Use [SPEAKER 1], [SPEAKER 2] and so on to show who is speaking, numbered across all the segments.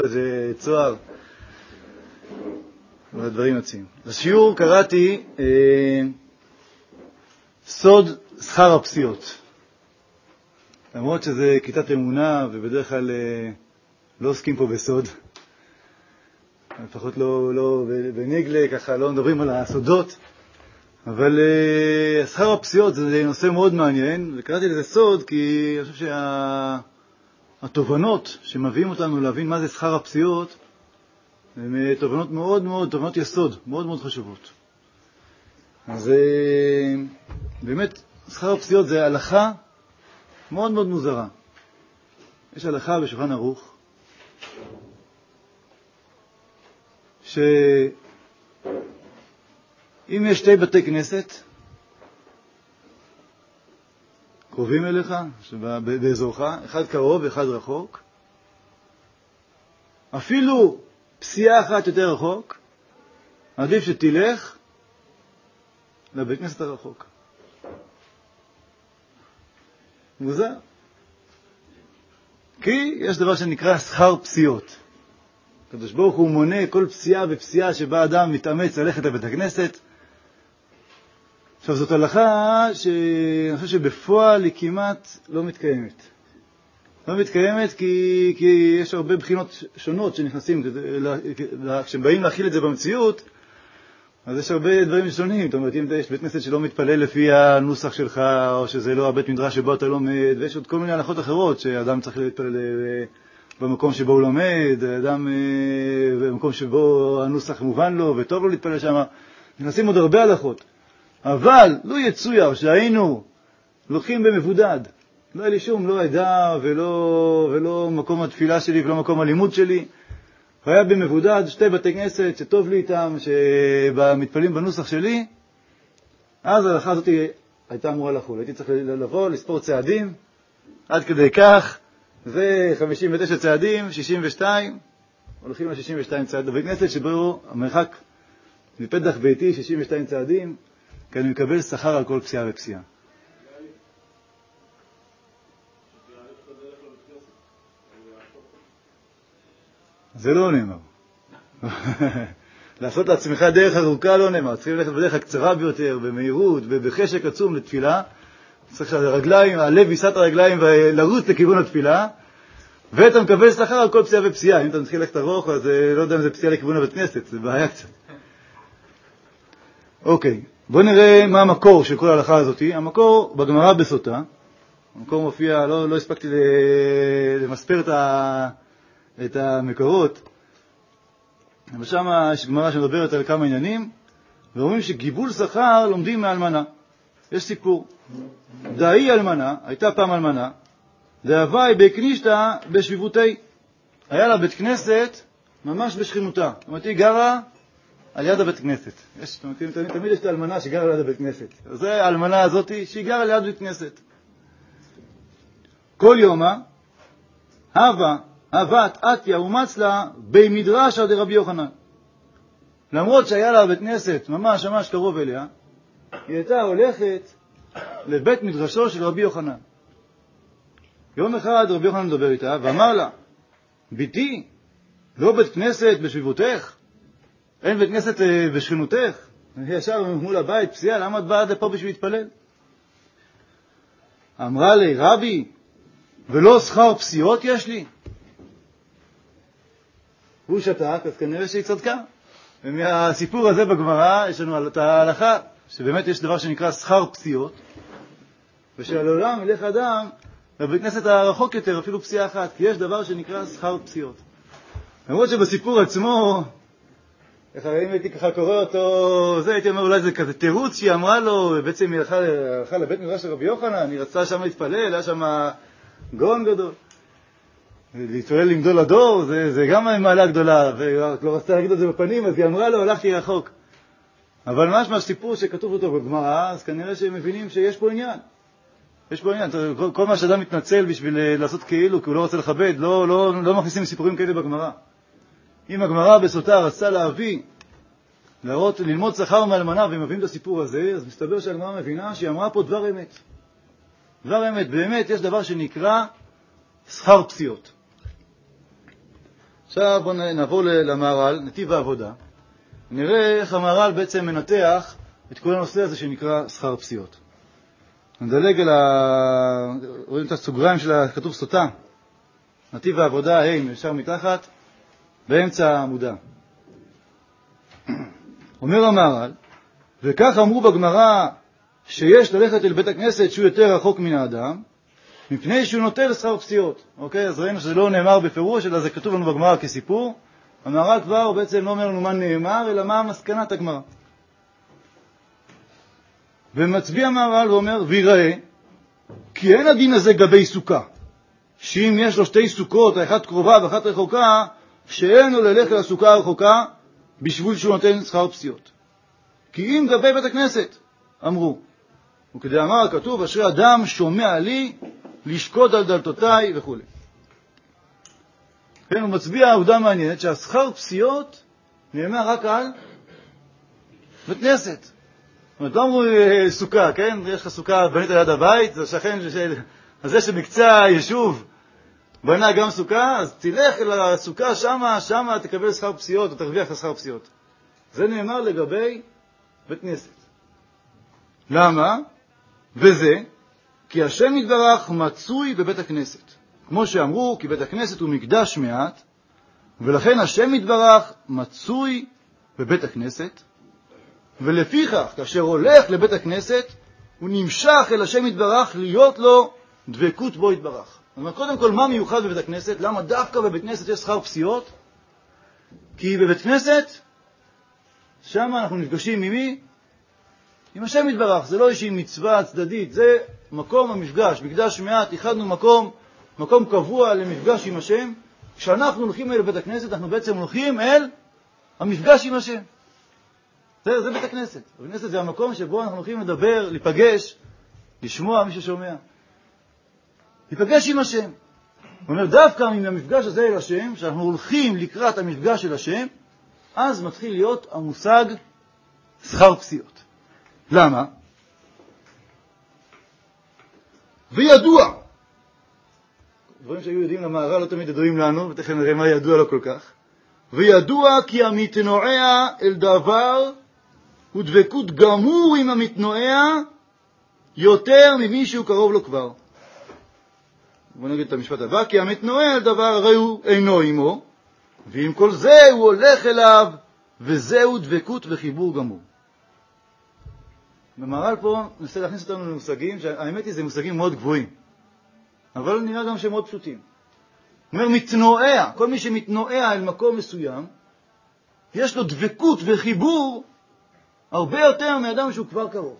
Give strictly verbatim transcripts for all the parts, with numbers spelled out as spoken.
[SPEAKER 1] זה צוהר. והדברים יוצאים. בשיעור קראתי אה, סוד שכר הפסיעות. למרות שזה כיתת אמונה, ובדרך כלל אה, לא עוסקים פה בסוד. לפחות לא, לא, בנגלה, ככה לא מדברים על הסודות. אבל אה, שכר הפסיעות זה נושא מאוד מעניין, וקראתי לזה סוד כי אני חושב שהתובנות שמביאים אותנו להבין מה זה שכר הפסיעות, הן תובנות מאוד מאוד, תובנות יסוד, מאוד מאוד חשובות. אז באמת, שכר הפסיעות זה הלכה מאוד מאוד מוזרה. יש הלכה בשולחן ערוך, שאם יש שתי בתי כנסת קרובים אליך, באזורך, אחד קרוב ואחד רחוק, אפילו פסיעה אחת יותר רחוק, עדיף שתלך לבית כנסת הרחוק. מוזר. כי יש דבר שנקרא שכר פסיעות. הקדוש ברוך הוא מונה כל פסיעה ופסיעה שבה אדם מתאמץ ללכת לבית הכנסת. עכשיו זאת הלכה שאני חושב שבפועל היא כמעט לא מתקיימת. לא מתקיימת כי, כי יש הרבה בחינות שונות שנכנסים, כשבאים להכיל את זה במציאות, אז יש הרבה דברים שונים. זאת אומרת, אם יש בית כנסת שלא מתפלל לפי הנוסח שלך, או שזה לא הבית מדרש שבו אתה לומד, ויש עוד כל מיני הלכות אחרות שאדם צריך להתפלל במקום שבו הוא לומד, אדם במקום שבו הנוסח מובן לו וטוב לו להתפלל שם, נכנסים עוד הרבה הלכות. אבל לא יצויר שהיינו לוקחים במבודד, לא היה לי שום, לא עדה ולא, ולא מקום התפילה שלי ולא מקום הלימוד שלי. והיה במבודד שתי בתי כנסת שטוב לי איתם, שמתפלים בנוסח שלי. אז ההלכה הזאת הייתה אמורה לחול. הייתי צריך לבוא, לספור צעדים, עד כדי כך, ו-חמישים ותשע צעדים, שישים ושתיים, הולכים ל-שישים ושתיים צעדים. בבית כנסת שבו המרחק מפתח ביתי שישים ושתיים צעדים, כי אני מקבל שכר על כל פסיעה ופסיעה. זה לא נאמר. לעשות לעצמך דרך ארוכה לא נאמר. צריכים ללכת בדרך הקצרה ביותר, במהירות ובחשק עצום לתפילה. צריך שהרגליים, הלב יישא את הרגליים ולרוץ לכיוון התפילה, ואתה מקבל שכר על כל פסיעה ופסיעה. אם אתה מתחיל ללכת ארוך, אז לא יודע אם זה פסיעה לכיוון הבית כנסת, זה בעיה קצת. אוקיי, בואו נראה מה המקור של כל ההלכה הזאת. המקור בגמרא בסוטה. המקור מופיע, לא, לא הספקתי למספר את ה... את המקורות, ושם יש גמרא שמדברת על כמה עניינים, ואומרים שגיבול שכר לומדים מאלמנה. יש סיפור. דאי אלמנה, הייתה פעם אלמנה, דאביי בקנישתא בשביבותי. היה לה בית כנסת ממש בשכנותה. זאת אומרת, היא גרה על יד הבית כנסת. יש, זאת אומרת, תמיד, תמיד יש את האלמנה שגרה על יד הבית כנסת. אז זה האלמנה הזאת שהיא גרה על יד בית כנסת. כל יומה, הווה, אבת עתיה ומצלה בי מדרש עד רבי יוחנן. למרות שהיה לה בית כנסת ממש ממש קרוב אליה, היא הייתה הולכת לבית מדרשו של רבי יוחנן. יום אחד רבי יוחנן מדבר איתה ואמר לה, ביתי, לא בית כנסת בשביבותך? אין בית כנסת בשכנותך? ישר מול הבית, פסיעה, למה את באה לפה בשביל להתפלל? אמרה לי, רבי, ולא שכר פסיעות יש לי? הוא שתק, אז כנראה שהיא צדקה. ומהסיפור הזה בגמרא יש לנו את ההלכה, שבאמת יש דבר שנקרא שכר פסיעות, ושעל עולם ילך אדם לבית כנסת הרחוק יותר, אפילו פסיעה אחת, כי יש דבר שנקרא שכר פסיעות. למרות שבסיפור עצמו, איך אם הייתי ככה קורא אותו, זה הייתי אומר אולי זה כזה תירוץ שהיא אמרה לו, בעצם היא הלכה, הלכה לבית מדרש של רבי יוחנן, היא רצתה שם להתפלל, היה שם גאון גדול. להתפלל עם גדול הדור, זה, זה גם מעלה גדולה, ורק לא רצתה להגיד את זה בפנים, אז היא אמרה לו, הלכתי רחוק. אבל ממש מהסיפור שכתוב אותו בגמרא, אז כנראה שהם מבינים שיש פה עניין. יש פה עניין. כל, כל מה שאדם מתנצל בשביל לעשות כאילו, כי הוא לא רוצה לכבד, לא, לא, לא מכניסים סיפורים כאלה בגמרא. אם הגמרא בסוטה רצתה להביא, להראות, ללמוד שכר מאלמנה, והם מביאים את הסיפור הזה, אז מסתבר שהגמרא מבינה שהיא אמרה פה דבר אמת. דבר אמת. באמת יש דבר שנקרא שכר פסיעות. עכשיו בואו נעבור למהר"ל, נתיב העבודה. נראה איך המהר"ל בעצם מנתח את כל הנושא הזה שנקרא שכר פסיעות. נדלג על ה... רואים את הסוגריים של הכתוב סוטה. נתיב העבודה, ה' ישר מתחת, באמצע העמודה. אומר המהר"ל, וכך אמרו בגמרא שיש ללכת אל בית הכנסת שהוא יותר רחוק מן האדם, מפני שהוא נוטה לשכר פסיעות. אוקיי, אז ראינו שזה לא נאמר בפירוש, אלא זה כתוב לנו בגמרא כסיפור. המהר"ל כבר הוא בעצם לא אומר לנו מה נאמר, אלא מה מסקנת הגמרא. ומצביע המהר"ל ואומר, ויראה, כי אין הדין הזה גבי סוכה, שאם יש לו שתי סוכות, האחת קרובה ואחת רחוקה, שאין לו ללכת לסוכה הרחוקה, בשביל שהוא נותן שכר פסיעות. כי אם גבי בית הכנסת, אמרו, וכדי אמר כתוב, אשרי אדם שומע לי, לשקוד על דלתותיי וכו'. כן, הוא מצביע עובדה מעניינת, שהשכר פסיעות נאמר רק על בית כנסת. זאת אומרת, לא אמרו סוכה, כן? יש לך סוכה בנית ליד הבית, זה שכן של... אז זה שמקצה היישוב בנה גם סוכה, אז תלך לסוכה שמה, שמה תקבל שכר פסיעות, או תרוויח שכר פסיעות. זה נאמר לגבי בית כנסת. למה? וזה, כי השם יתברך מצוי בבית הכנסת. כמו שאמרו, כי בית הכנסת הוא מקדש מעט, ולכן השם יתברך מצוי בבית הכנסת, ולפיכך, כאשר הולך לבית הכנסת, הוא נמשך אל השם יתברך להיות לו דבקות בו יתברך. זאת אומרת, קודם כל, מה מיוחד בבית הכנסת? למה דווקא בבית כנסת יש שכר פסיעות? כי בבית כנסת, שם אנחנו נפגשים עם מי? עם השם יתברך. זה לא איזושהי מצווה צדדית, זה מקום המפגש. מקדש מעט, איחדנו מקום, מקום קבוע למפגש עם השם. כשאנחנו הולכים אל בית הכנסת, אנחנו בעצם הולכים אל המפגש עם השם. זה, זה בית הכנסת. בית הכנסת זה המקום שבו אנחנו הולכים לדבר, להיפגש, לשמוע מי ששומע. להיפגש עם השם. הוא אומר, דווקא מן המפגש הזה אל השם, שאנחנו הולכים לקראת המפגש של השם, אז מתחיל להיות המושג שכר פסיעות. למה? וידוע. דברים שהיו יודעים למהר"ל לא תמיד ידועים לנו, ותכף נראה מה ידוע לו כל כך. וידוע כי המתנועע אל דבר הוא דבקות גמור עם המתנועע יותר ממי שהוא קרוב לו כבר. בואו נגיד את המשפט הבא, כי המתנועע אל דבר הרי הוא אינו עמו, ועם כל זה הוא הולך אליו, וזהו דבקות וחיבור גמור. במהר"ל פה ננסה להכניס אותנו למושגים, שהאמת היא זה מושגים מאוד גבוהים, אבל נראה גם שהם מאוד פשוטים. הוא אומר, מתנועע, כל מי שמתנועע אל מקום מסוים, יש לו דבקות וחיבור הרבה יותר מאדם שהוא כבר קרוב.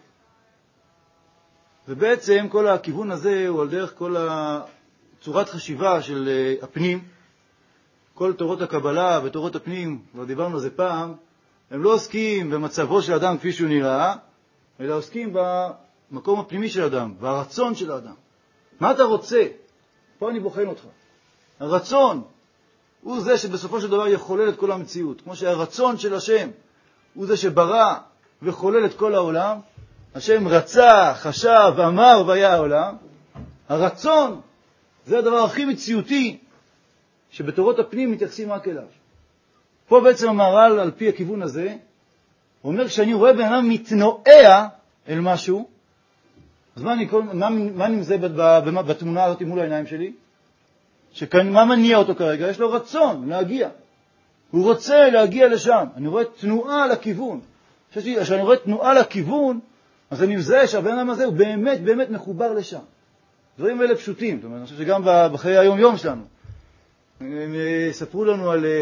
[SPEAKER 1] ובעצם כל הכיוון הזה הוא על דרך כל צורת חשיבה של הפנים. כל תורות הקבלה ותורות הפנים, כבר דיברנו על זה פעם, הם לא עוסקים במצבו של אדם כפי שהוא נראה, אלא עוסקים במקום הפנימי של אדם, ברצון של האדם. מה אתה רוצה? פה אני בוחן אותך. הרצון הוא זה שבסופו של דבר יחולל את כל המציאות. כמו שהרצון של השם הוא זה שברא וחולל את כל העולם. השם רצה, חשב, אמר והיה העולם. הרצון זה הדבר הכי מציאותי שבתורות הפנים מתייחסים רק אליו. פה בעצם המהר"ל על פי הכיוון הזה, הוא אומר, כשאני רואה בן אדם מתנועע אל משהו, אז מה אני, מה, מה אני מזה בתמונה הזאת מול העיניים שלי? שכאן, מה מניע אותו כרגע? יש לו רצון להגיע. הוא רוצה להגיע לשם. אני רואה תנועה לכיוון. כשאני רואה תנועה לכיוון, אז אני מזהה שהבן אדם הזה הוא באמת באמת מחובר לשם. דברים אלה פשוטים. זאת אומרת, אני חושב שגם בחיי היום-יום שלנו. הם יספרו לנו על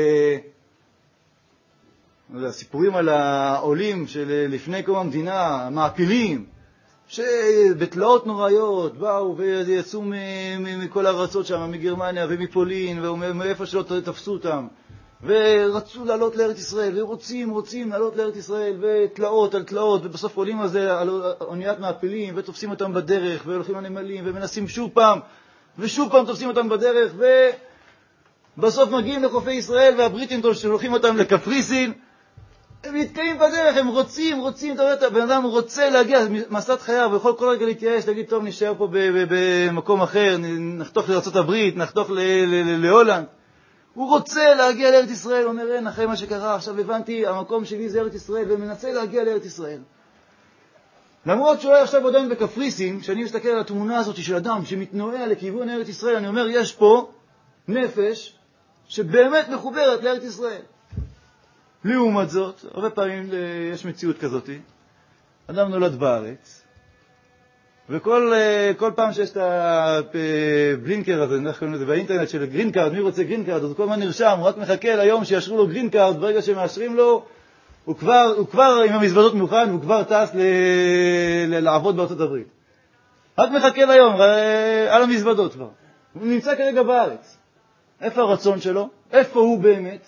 [SPEAKER 1] הסיפורים על העולים של לפני קום המדינה, המעפילים, שבתלאות נוראיות באו ויצאו מכל הארצות שם, מגרמניה ומפולין ומאיפה שלא תפסו אותם, ורצו לעלות לארץ ישראל, ורוצים, רוצים לעלות לארץ ישראל, ותלאות על תלאות, ובסוף עולים על זה, על אוניית מעפילים, ותופסים אותם בדרך, והולכים לנמלים, ומנסים שוב פעם, ושוב פעם תופסים אותם בדרך, ובסוף מגיעים לחופי ישראל, והבריטים שולחים אותם לקפריסין, הם נתקעים בדרך, הם רוצים, רוצים, אתה יודע, הבן אדם רוצה להגיע, מסעת חייו, ויכול כל רגע להתייאש, להגיד, טוב, נשאר פה במקום אחר, נחתוך לארצות הברית, נחתוך להולנד. הוא רוצה להגיע לארץ ישראל, הוא אומר, אין, אחרי מה שקרה, עכשיו הבנתי, המקום שלי זה ארץ ישראל, ומנסה להגיע לארץ ישראל. למרות שהוא היה עכשיו עדיין בקפריסין, כשאני מסתכל על התמונה הזאת של אדם שמתנועע לכיוון ארץ ישראל, אני אומר, יש פה נפש שבאמת מחוברת לארץ ישראל. לעומת זאת, הרבה פעמים יש מציאות כזאת, אדם נולד בארץ, וכל כל פעם שיש את הבלינקר הזה, אנחנו קוראים לזה באינטרנט של גרין קארד, מי רוצה גרין קארד, אז הוא כל הזמן נרשם, הוא רק מחכה ליום שיאשרו לו גרין קארד, ברגע שמאשרים לו, הוא כבר, הוא כבר עם המזוודות מוכן, הוא כבר טס ל... ל... לעבוד בארצות הברית. רק מחכה ליום, על המזוודות כבר. הוא נמצא כרגע בארץ. איפה הרצון שלו? איפה הוא באמת?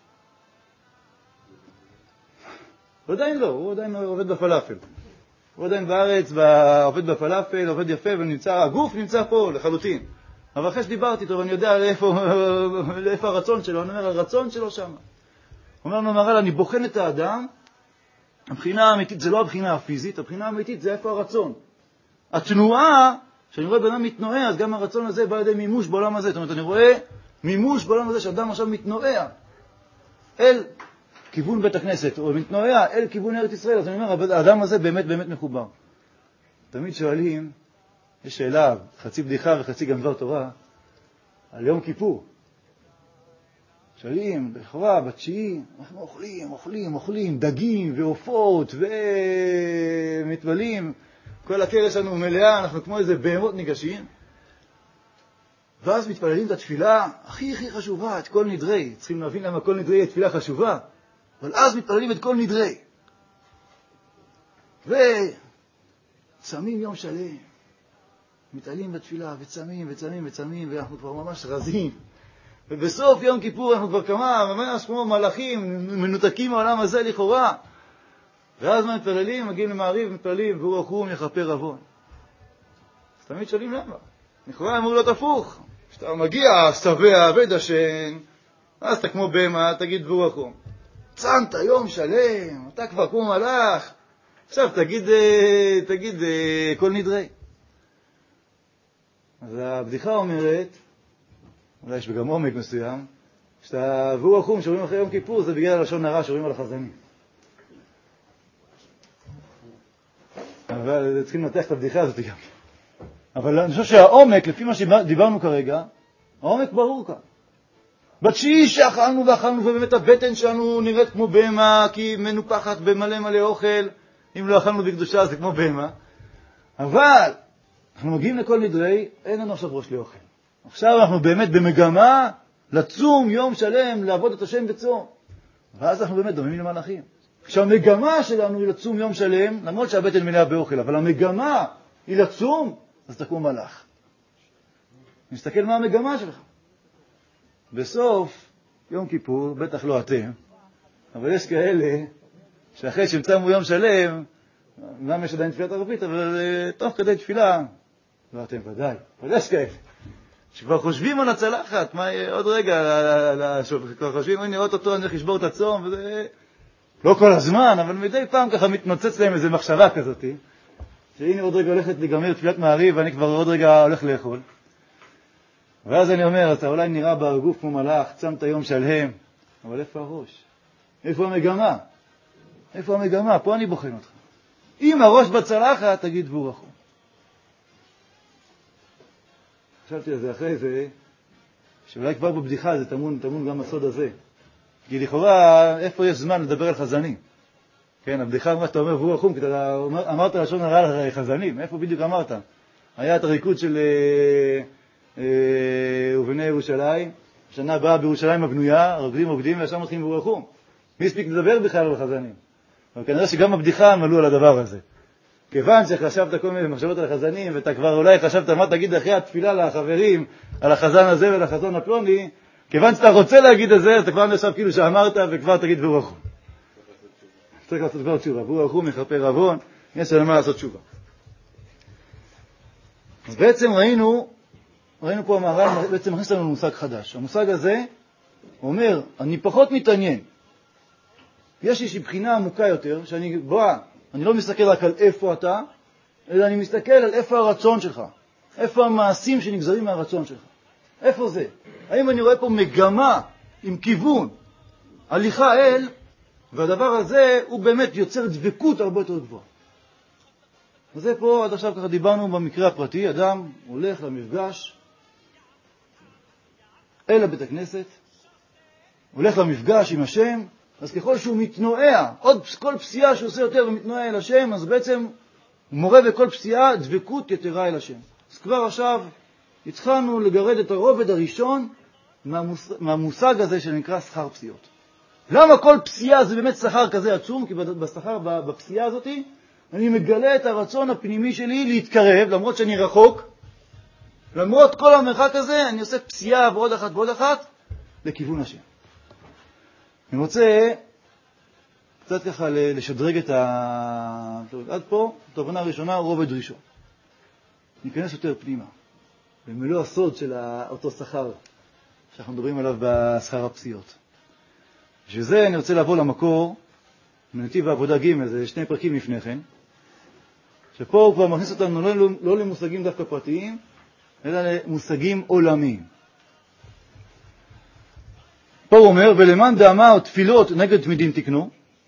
[SPEAKER 1] הוא עדיין לא, הוא עדיין עובד בפלאפל. הוא עדיין בארץ, עובד בפלאפל, עובד יפה, ונמצא, הגוף נמצא פה לחלוטין. אבל אחרי שדיברתי איתו, ואני יודע לאיפה, לאיפה הרצון שלו, אני אומר, הרצון שלו שם. הוא אומר לנו, מראה, אני בוחן את האדם, הבחינה האמיתית זה לא הבחינה הפיזית, הבחינה האמיתית זה איפה הרצון. התנועה, כשאני רואה בן אדם מתנועע, אז גם הרצון הזה בא לידי מימוש בעולם הזה. זאת אומרת, אני רואה מימוש בעולם הזה שאדם עכשיו מתנועע אל כיוון בית הכנסת, או מתנועע אל כיוון ארץ ישראל. אז אני אומר, האדם הזה באמת באמת מחובר. תמיד שואלים, יש שאלה, חצי בדיחה וחצי גם דבר תורה, על יום כיפור. שואלים, בכורה, בתשיעי, אנחנו אוכלים, אוכלים, אוכלים, דגים ועופות ומתבלים. כל הקרש שלנו מלאה, אנחנו כמו איזה בהמות ניגשים. ואז מתפללים את התפילה הכי הכי חשובה, את כל נדרי. צריכים להבין למה כל נדרי היא תפילה חשובה. אבל אז מתפללים את כל נדרי. וצמים יום שלם. מתעלים בתפילה וצמים וצמים וצמים, ואנחנו כבר ממש רזים. ובסוף יום כיפור אנחנו כבר כמה, ממש כמו מלאכים, מנותקים מהעולם הזה לכאורה. ואז מה מתפללים? מגיעים למעריב, מתפללים, והוא רחום יכפר עוון. אז תמיד שואלים למה. לכאורה אמור להיות הפוך. כשאתה מגיע, שבע, ודשן, אז אתה כמו בהמה, תגיד והוא רחום. צמת יום שלם, אתה כבר כמו מלאך. עכשיו תגיד, תגיד כל נדרי. אז הבדיחה אומרת, אולי יש גם עומק מסוים, שאתה והוא רחום שרואים אחרי יום כיפור, זה בגלל הלשון הרע שרואים על החזנים. אבל צריכים לנתח את הבדיחה הזאת גם. אבל אני חושב שהעומק, לפי מה שדיברנו כרגע, העומק ברור כאן. בתשיעי שאכלנו ואכלנו, ובאמת הבטן שלנו נראית כמו בהמה, כי מנופחת במלא מלא אוכל, אם לא אכלנו בקדושה זה כמו בהמה. אבל אנחנו מגיעים לכל נדרי, אין לנו עכשיו ראש לאוכל. עכשיו אנחנו באמת במגמה לצום יום שלם, לעבוד את השם בצום. ואז אנחנו באמת דומים למלאכים. כשהמגמה שלנו היא לצום יום שלם, למרות שהבטן מלאה באוכל, אבל המגמה היא לצום, אז תקום מלאך. נסתכל מה המגמה שלך. בסוף יום כיפור, בטח לא אתם, אבל יש כאלה שאחרי שהם צמו יום שלם, גם יש עדיין תפילת ערבית, אבל תוך כדי תפילה, לא אתם ודאי, אבל יש כאלה. שכבר חושבים על הצלחת, מה עוד רגע, כבר חושבים, הנה עוד אותו, אני הולך לשבור את הצום, וזה לא כל הזמן, אבל מדי פעם ככה מתנוצץ להם איזו מחשבה כזאת, שהנה עוד רגע הולכת לגמר תפילת מעריב, ואני כבר עוד רגע הולך לאכול. ואז אני אומר, אתה אולי נראה בגוף כמו מלאך, צמת יום שלם, אבל איפה הראש? איפה המגמה? איפה המגמה? פה אני בוחן אותך. אם הראש בצלחת, תגיד והוא רחום. חשבתי על זה אחרי זה, שאולי כבר בבדיחה זה תמון, תמון גם הסוד הזה. כי לכאורה, איפה יש זמן לדבר על חזנים? כן, הבדיחה מה שאתה אומר, והוא רחום, כי אתה אמרת לשון הרע על חזנים. איפה בדיוק אמרת? היה את הריקוד של אה, אה, ובני ירושלים, שנה הבאה בירושלים הבנויה, רוקדים רוקדים, וישר מתחילים והוא רחום. מי הספיק לדבר בכלל על חזנים? אבל כנראה שגם הבדיחה מלאו על הדבר הזה. כיוון שחשבת כל מיני מחשבות על החזנים, ואתה כבר אולי חשבת מה תגיד אחרי התפילה לחברים על החזן הזה ולחזון הפלוני, כיוון שאתה רוצה להגיד את זה, אז אתה כבר נשב כאילו שאמרת, וכבר תגיד והוא רחום. צריך לעשות כבר תשובה. והוא רחום, יכפר עוון, יש על מה לעשות תשובה. אז בעצם ראינו, ראינו פה המהר"ל, בעצם מכניס לנו מושג חדש. המושג הזה אומר, אני פחות מתעניין. יש איזושהי בחינה עמוקה יותר, שאני בואה, אני לא מסתכל רק על איפה אתה, אלא אני מסתכל על איפה הרצון שלך, איפה המעשים שנגזרים מהרצון שלך. איפה זה? האם אני רואה פה מגמה עם כיוון, הליכה אל, והדבר הזה הוא באמת יוצר דבקות הרבה יותר גבוהה. וזה פה, עד עכשיו ככה דיברנו במקרה הפרטי, אדם הולך למפגש אל הבית הכנסת, הולך למפגש עם השם, אז ככל שהוא מתנועע, עוד כל פסיעה שהוא עושה יותר ומתנועע אל השם, אז בעצם הוא מורה בכל פסיעה דבקות יתרה אל השם. אז כבר עכשיו התחלנו לגרד את הרובד הראשון מהמושג, מהמושג הזה שנקרא שכר פסיעות. למה כל פסיעה זה באמת שכר כזה עצום? כי בשכר, בפסיעה הזאת, אני מגלה את הרצון הפנימי שלי להתקרב, למרות שאני רחוק, למרות כל המרחק הזה, אני עושה פסיעה ועוד אחת ועוד אחת לכיוון השם. אני רוצה קצת ככה לשדרג את ה... עד פה, תובנה הראשונה, רובד ראשון. ניכנס יותר פנימה, במלוא הסוד של אותו שכר שאנחנו מדברים עליו בשכר הפסיעות. בשביל זה אני רוצה לעבור למקור, מנתיב העבודה ג', זה שני פרקים לפני כן, שפה הוא כבר מכניס אותנו לא, לא למושגים דווקא פרטיים, אלא למושגים עולמיים. פה הוא אומר, ולמען דאמה או תפילות נגד תמידים תקנו,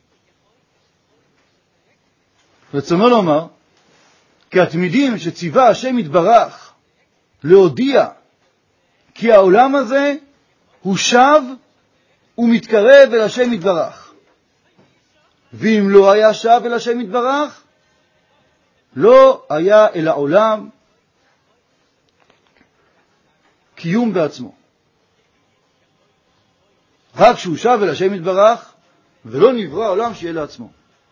[SPEAKER 1] רצונו לומר, כי התמידים שציווה השם יתברך להודיע כי העולם הזה הוא שב ומתקרב אל השם יתברך. ואם לא היה שב אל השם יתברך, לא היה אל העולם קיום בעצמו. רק שהוא שב אל השם יתברך, ולא נברא עולם שיהיה לעצמו.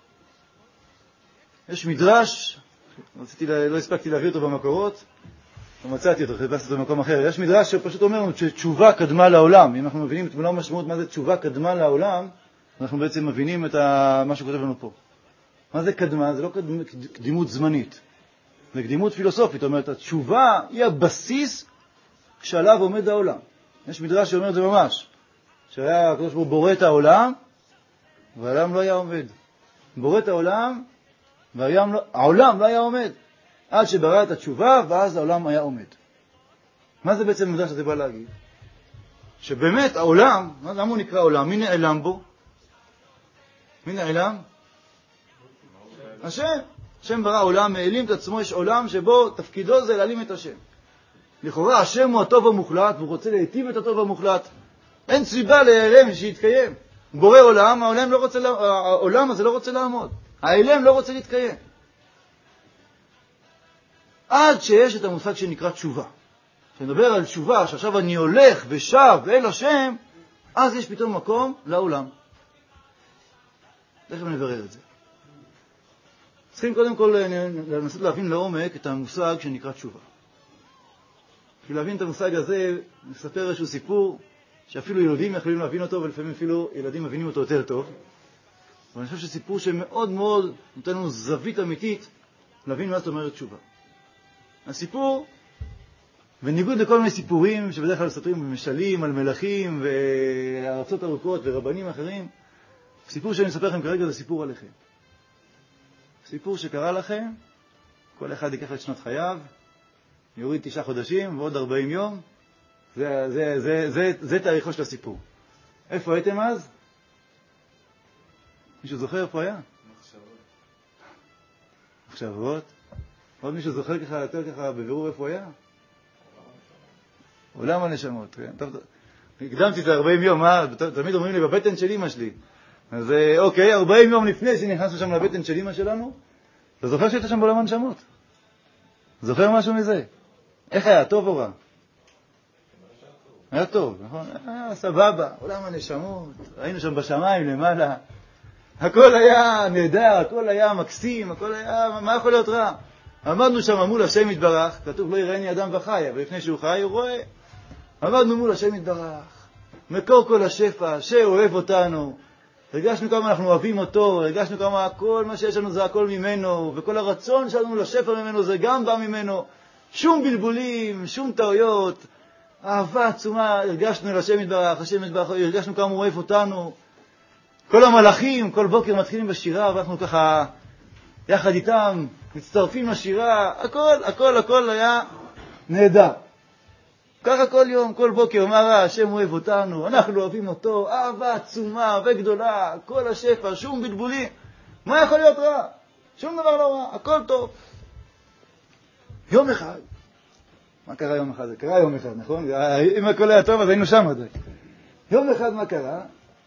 [SPEAKER 1] יש מדרש, רציתי, לא הספקתי להביא אותו במקורות, לא מצאתי אותו, חיפשתי אותו במקום אחר. יש מדרש שפשוט אומר לנו שתשובה קדמה לעולם. אם אנחנו מבינים את מלוא המשמעות מה זה תשובה קדמה לעולם, אנחנו בעצם מבינים את מה שכותב לנו פה. מה זה קדמה? זה לא קדימות זמנית. זה קדימות פילוסופית. זאת אומרת, התשובה היא הבסיס שעליו עומד העולם. יש מדרש שאומר את זה ממש. שהיה הקדוש ברוך הוא בורא את העולם, והעולם לא היה עומד. בורא את העולם, והעולם לא היה עומד. עד שברא את התשובה, ואז העולם היה עומד. מה זה בעצם מדרש שזה בא להגיד? שבאמת העולם, למה הוא נקרא עולם? מי נעלם בו? מי נעלם? השם. השם ברא עולם, מעלים את עצמו, יש עולם שבו תפקידו זה להעלים את השם. לכאורה השם הוא הטוב המוחלט, והוא רוצה להיטיב את הטוב המוחלט. אין סיבה להיעלם שיתקיים. בורא עולם, העולם, לא רוצה, העולם הזה לא רוצה לעמוד. העלם לא רוצה להתקיים. עד שיש את המושג שנקרא תשובה. כשנדבר על תשובה, שעכשיו אני הולך ושב אל השם, אז יש פתאום מקום לעולם. תכף נברר את זה. צריכים קודם כל לנסות להבין לעומק את המושג שנקרא תשובה. בשביל להבין את המושג הזה, נספר איזשהו סיפור, שאפילו ילדים יכולים להבין אותו, ולפעמים אפילו ילדים מבינים אותו יותר טוב. אבל אני חושב שסיפור שמאוד מאוד נותן לנו זווית אמיתית להבין מה זאת אומרת תשובה. הסיפור, בניגוד לכל מיני סיפורים שבדרך כלל מספרים במשלים על מלכים וארצות ארוכות ורבנים אחרים, הסיפור שאני מספר לכם כרגע זה סיפור עליכם. סיפור שקרה לכם, כל אחד ייקח את שנת חייו, יוריד תשעה חודשים ועוד ארבעים יום, זה, זה, זה, זה, זה תאריכו של הסיפור. איפה הייתם אז? מישהו זוכר איפה היה? מחשבות. מחשבות? עוד מישהו זוכר ככה, יותר ככה בבירור איפה היה? עולם הנשמות. טוב, הקדמתי את ארבעים יום, מה? תמיד אומרים לי בבטן של אמא שלי. אז אוקיי, ארבעים יום לפני שנכנסנו שם לבטן של אמא שלנו, אתה זוכר שהיית שם בעולם הנשמות? זוכר משהו מזה? איך היה? טוב או רע? היה טוב, נכון? היה סבבה, עולם הנשמות, היינו שם בשמיים למעלה, הכל היה נהדר, הכל היה מקסים, הכל היה, מה יכול להיות רע? עמדנו שם מול השם יתברך, כתוב לא יראיני אדם וחי, אבל לפני שהוא חי הוא רואה. עמדנו מול השם יתברך, מקור כל השפע, שאוהב אותנו, הרגשנו כמה אנחנו אוהבים אותו, הרגשנו כמה כל מה שיש לנו זה הכל ממנו, וכל הרצון שלנו לשפע ממנו זה גם בא ממנו, שום בלבולים, שום טעויות, אהבה עצומה, הרגשנו לשם יתברך, השם יתברך, הרגשנו כמה הוא אוהב אותנו. כל המלאכים, כל בוקר מתחילים בשירה, ואנחנו ככה יחד איתם מצטרפים לשירה, הכל, הכל, הכל היה נהדר. ככה כל יום, כל בוקר, מה רע, השם אוהב אותנו, אנחנו אוהבים אותו, אהבה עצומה וגדולה, כל השפע, שום בלבולים. מה יכול להיות רע? שום דבר לא רע, הכל טוב. יום אחד, מה קרה יום אחד? זה קרה יום אחד, נכון? אם הכל היה טוב, אז היינו שם עדיין. יום אחד מה קרה?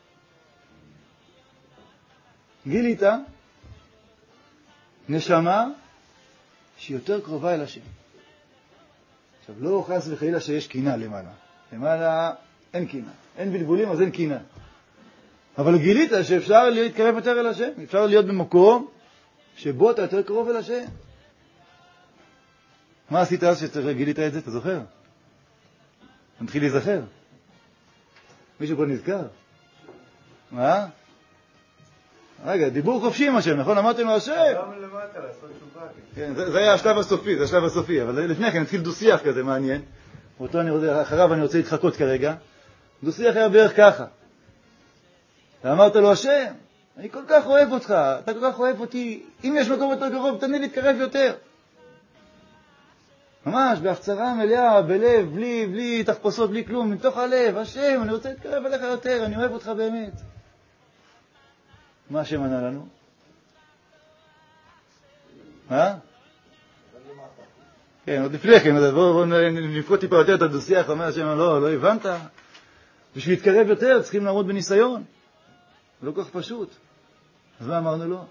[SPEAKER 1] גילית נשמה שהיא יותר קרובה אל השם. עכשיו, לא חס וחלילה שיש קינה למעלה. למעלה אין קינה. אין בלבולים, אז אין קינה. אבל גילית שאפשר להתקרב יותר אל השם. אפשר להיות במקום שבו אתה יותר קרוב אל השם. מה עשית אז שגילית את זה? אתה זוכר? נתחיל להיזכר. מישהו פה נזכר? מה? רגע, דיבור חופשי עם השם, נכון? אמרתם לו השם?
[SPEAKER 2] גם למטה, לעשות תשובה.
[SPEAKER 1] כן, זה היה השלב הסופי, זה השלב הסופי, אבל לפני כן נתחיל דו-שיח כזה מעניין. אותו אני רוצה, אחריו אני רוצה להתחקות כרגע. דו-שיח היה בערך ככה. ואמרת לו, השם, אני כל כך אוהב אותך, אתה כל כך אוהב אותי, אם יש מקום יותר קרוב, תן לי להתקרב יותר. ממש, בהפצרה מלאה, בלב, בלי, בלי תחפושות, בלי כלום, מתוך הלב, השם, אני רוצה להתקרב אליך יותר, אני אוהב אותך באמת. מה השם ענה לנו? מה? כן, עוד לפני כן, בואו נפרוט טיפה יותר את הדו-שיח, אומר השם, לא, לא הבנת? בשביל להתקרב יותר צריכים לעמוד בניסיון. לא כל כך פשוט. אז מה אמרנו לו?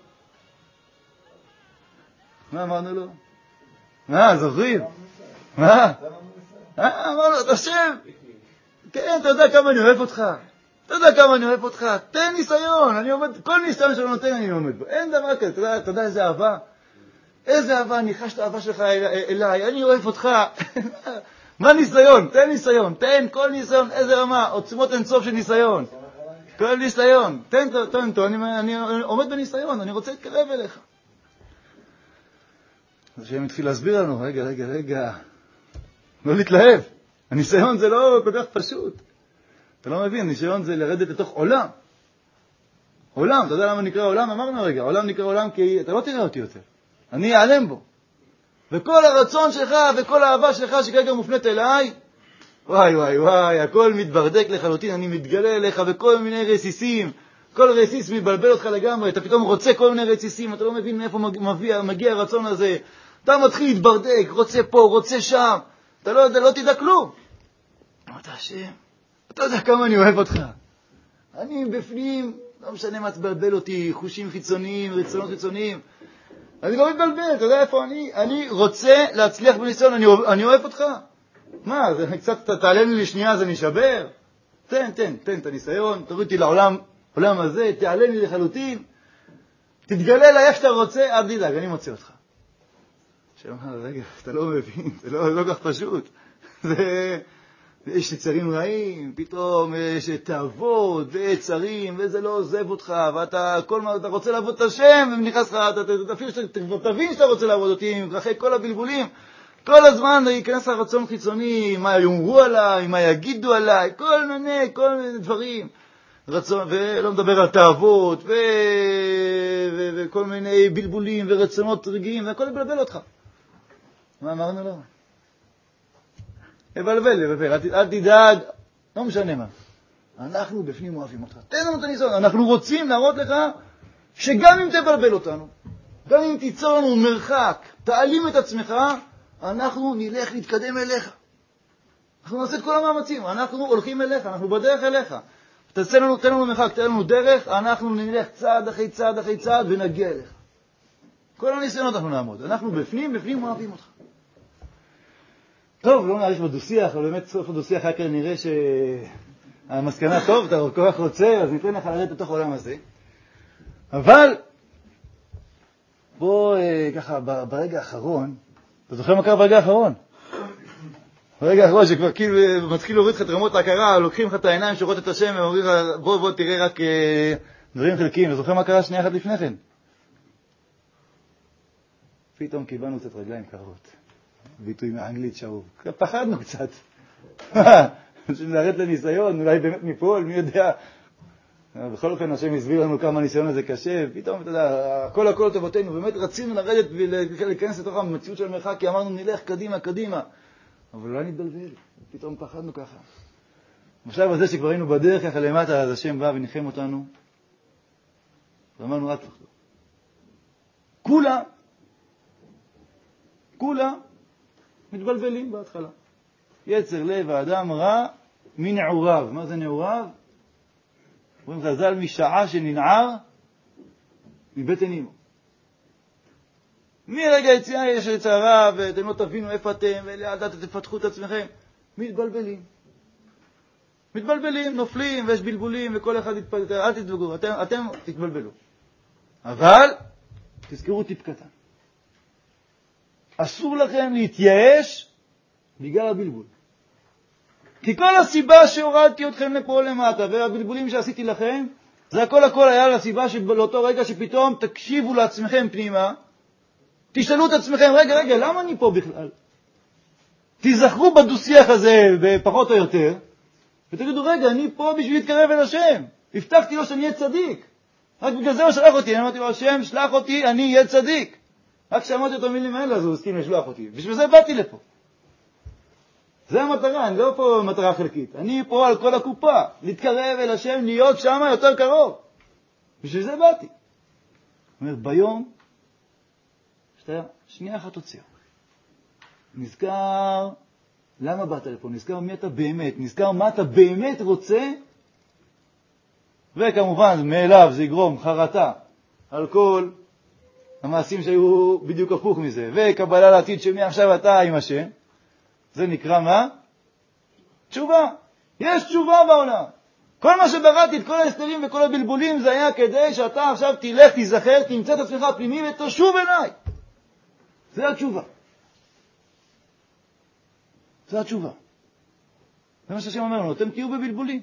[SPEAKER 1] מה אמרנו לו? מה, זוכרים? מה? אה, אמרנו, אתה השם. כן, אתה יודע כמה אני אוהב אותך. אתה יודע כמה אני אוהב אותך. תן ניסיון. אני עומד, כל ניסיון שלא נותן אני עומד בו. אין דבר כזה. אתה יודע, אתה יודע איזה אהבה? איזה אהבה, אני חש את האהבה שלך אליי. אני אוהב אותך. מה ניסיון? תן ניסיון. תן כל ניסיון. איזה רמה? עוצמות אינסוף של ניסיון. כל ניסיון. תן, תן, תן. אני, אני עומד בניסיון. אני רוצה להתקרב אליך. אז שהם התחיל להסביר לנו, רגע, רגע, רגע, לא להתלהב. הניסיון זה לא כל כך פשוט. אתה לא מבין, ניסיון זה לרדת לתוך עולם. עולם, אתה יודע למה נקרא עולם? אמרנו רגע, עולם נקרא עולם כי אתה לא תראה אותי יותר. אני אעלם בו. וכל הרצון שלך וכל האהבה שלך שכרגע מופנית אליי, וואי, וואי, וואי, הכל מתברדק לחלוטין, אני מתגלה אליך וכל מיני רסיסים, כל רסיס מבלבל אותך לגמרי, אתה פתאום רוצה כל מיני רסיסים, אתה לא מבין מאיפה מגיע, מגיע הרצון הזה, אתה מתחיל להתברדק, רוצה פה, רוצה שם, אתה לא, לא תדע כלום. אמרת, השם, אתה יודע כמה אני אוהב אותך. אני בפנים, לא משנה מה תבלבל אותי, חושים חיצוניים, רצונות חיצוניים, אני לא מתבלבל, אתה יודע איפה אני? אני רוצה להצליח בניסיון, אני, אני אוהב אותך. מה, זה קצת תעלה לי לשנייה, אז אני אשבר? תן, תן, תן את הניסיון, תוריד אותי לעולם, עולם הזה, תעלה לי לחלוטין, תתגלה לה איך שאתה רוצה, עד תדאג, אני מוצא אותך. שאומר, רגע, אתה לא מבין, זה לא, לא כך פשוט. זה, יש יצרים רעים, פתאום יש תאוות ויצרים, וזה לא עוזב אותך, ואתה כל מה, אתה רוצה לעבוד את השם, ונכנס לך, אתה תבין שאתה, תבין שאתה רוצה לעבוד אותי, אחרי כל הבלבולים, כל הזמן ייכנס הרצון חיצוני, מה יאמרו עליי, מה יגידו עליי, כל מיני, כל מיני דברים. רצון, ולא מדבר על תאוות, ו... ו... וכל מיני בלבולים ורצונות רגעיים, והכל יבלבל אותך. מה אמרנו לו? יבלבל, יבלבל, אל, אל תדאג, לא משנה מה. אנחנו בפנים אוהבים אותך. תן לנו את הניסיון, אנחנו רוצים להראות לך שגם אם תבלבל אותנו, גם אם תיצור לנו מרחק, תעלים את עצמך, אנחנו נלך להתקדם אליך. אנחנו נעשה את כל המאמצים, אנחנו הולכים אליך, אנחנו בדרך אליך. תעשה לנו, תן לנו מרחק, תן לנו דרך, אנחנו נלך צעד אחרי צעד אחרי צעד ונגיע אליך. כל הניסיונות אנחנו נעמוד. אנחנו בפנים, בפנים אוהבים אותך. טוב, לא נעריך בדו-שיח, אבל באמת סוף הדו-שיח היה כאן נראה שהמסקנה טוב, אתה כל כך רוצה, אז ניתן לך לרדת לתוך העולם הזה. אבל, בוא ככה, ברגע האחרון, אתה זוכר מה קרה ברגע האחרון? ברגע האחרון שכבר כאילו מתחיל להוריד לך את רמות ההכרה, לוקחים לך את העיניים שרואות את השם ואומרים לך, בוא בוא תראה רק דברים חלקיים. אתה זוכר מה קרה שנייה אחת לפני כן? פתאום קיבלנו קצת רגליים קרות. ביטוי מאנגלית שרוב. פחדנו קצת. שנרד לניסיון, אולי באמת מפול, מי יודע. בכל אופן, השם הסביר לנו כמה הניסיון הזה קשה. פתאום, אתה יודע, הכל הכל טובתנו. באמת רצינו לרדת ולהיכנס לתוך המציאות של המרחק, כי אמרנו, נלך קדימה, קדימה. אבל אולי נתבלבל, פתאום פחדנו ככה. בשלב הזה שכבר היינו בדרך ככה למטה, אז השם בא וניחם אותנו, ואמרנו, אל תפחדו. כולה, כולה, מתבלבלים בהתחלה. יצר לב האדם רע מנעוריו. מה זה נעוריו? אומרים חז"ל, משעה שננער מבטן אמו. מרגע יציאה יש יצר רע, ואתם לא תבינו איפה אתם, ולאט לאט תפתחו את עצמכם. מתבלבלים. מתבלבלים, נופלים, ויש בלבולים, וכל אחד יתפלבל. אל תתבלבלו, אתם, אתם תתבלבלו. אבל תזכרו טיפ קטן. אסור לכם להתייאש בגלל הבלבול. כי כל הסיבה שהורדתי אתכם לפה למטה, והבלבולים שעשיתי לכם, זה הכל הכל היה לסיבה שבאותו רגע שפתאום תקשיבו לעצמכם פנימה, תשאלו את עצמכם, רגע, רגע, למה אני פה בכלל? תזכרו בדו-שיח הזה בפחות או יותר, ותגידו, רגע, אני פה בשביל להתקרב אל השם. הבטחתי לו שאני אהיה צדיק. רק בגלל זה הוא שלח אותי. אני אמרתי לו, השם, שלח אותי, אני אהיה צדיק. רק כשאמרתי אותו מילים האלה, אז הוא הסכים לשלוח אותי. בשביל זה באתי לפה. זה המטרה, אני לא פה מטרה חלקית. אני פה על כל הקופה, להתקרב אל השם, להיות שם יותר קרוב. בשביל זה באתי. זאת אומרת, ביום, שאתה שנייה אחת תוציא. נזכר, למה באת לפה? נזכר מי אתה באמת, נזכר מה אתה באמת רוצה, וכמובן מאליו זה יגרום חרטה על כל המעשים שהיו בדיוק הפוך מזה, וקבלה לעתיד שמעכשיו אתה עם השם. זה נקרא מה? תשובה. יש תשובה בעולם. כל מה שבראתי, את כל ההסתרים וכל הבלבולים, זה היה כדי שאתה עכשיו תלך, תיזכר, תמצא את עצמך פנימי ותשוב אליי. זה התשובה. זה התשובה. זה מה שהשם אומר לנו, אתם תהיו בבלבולים.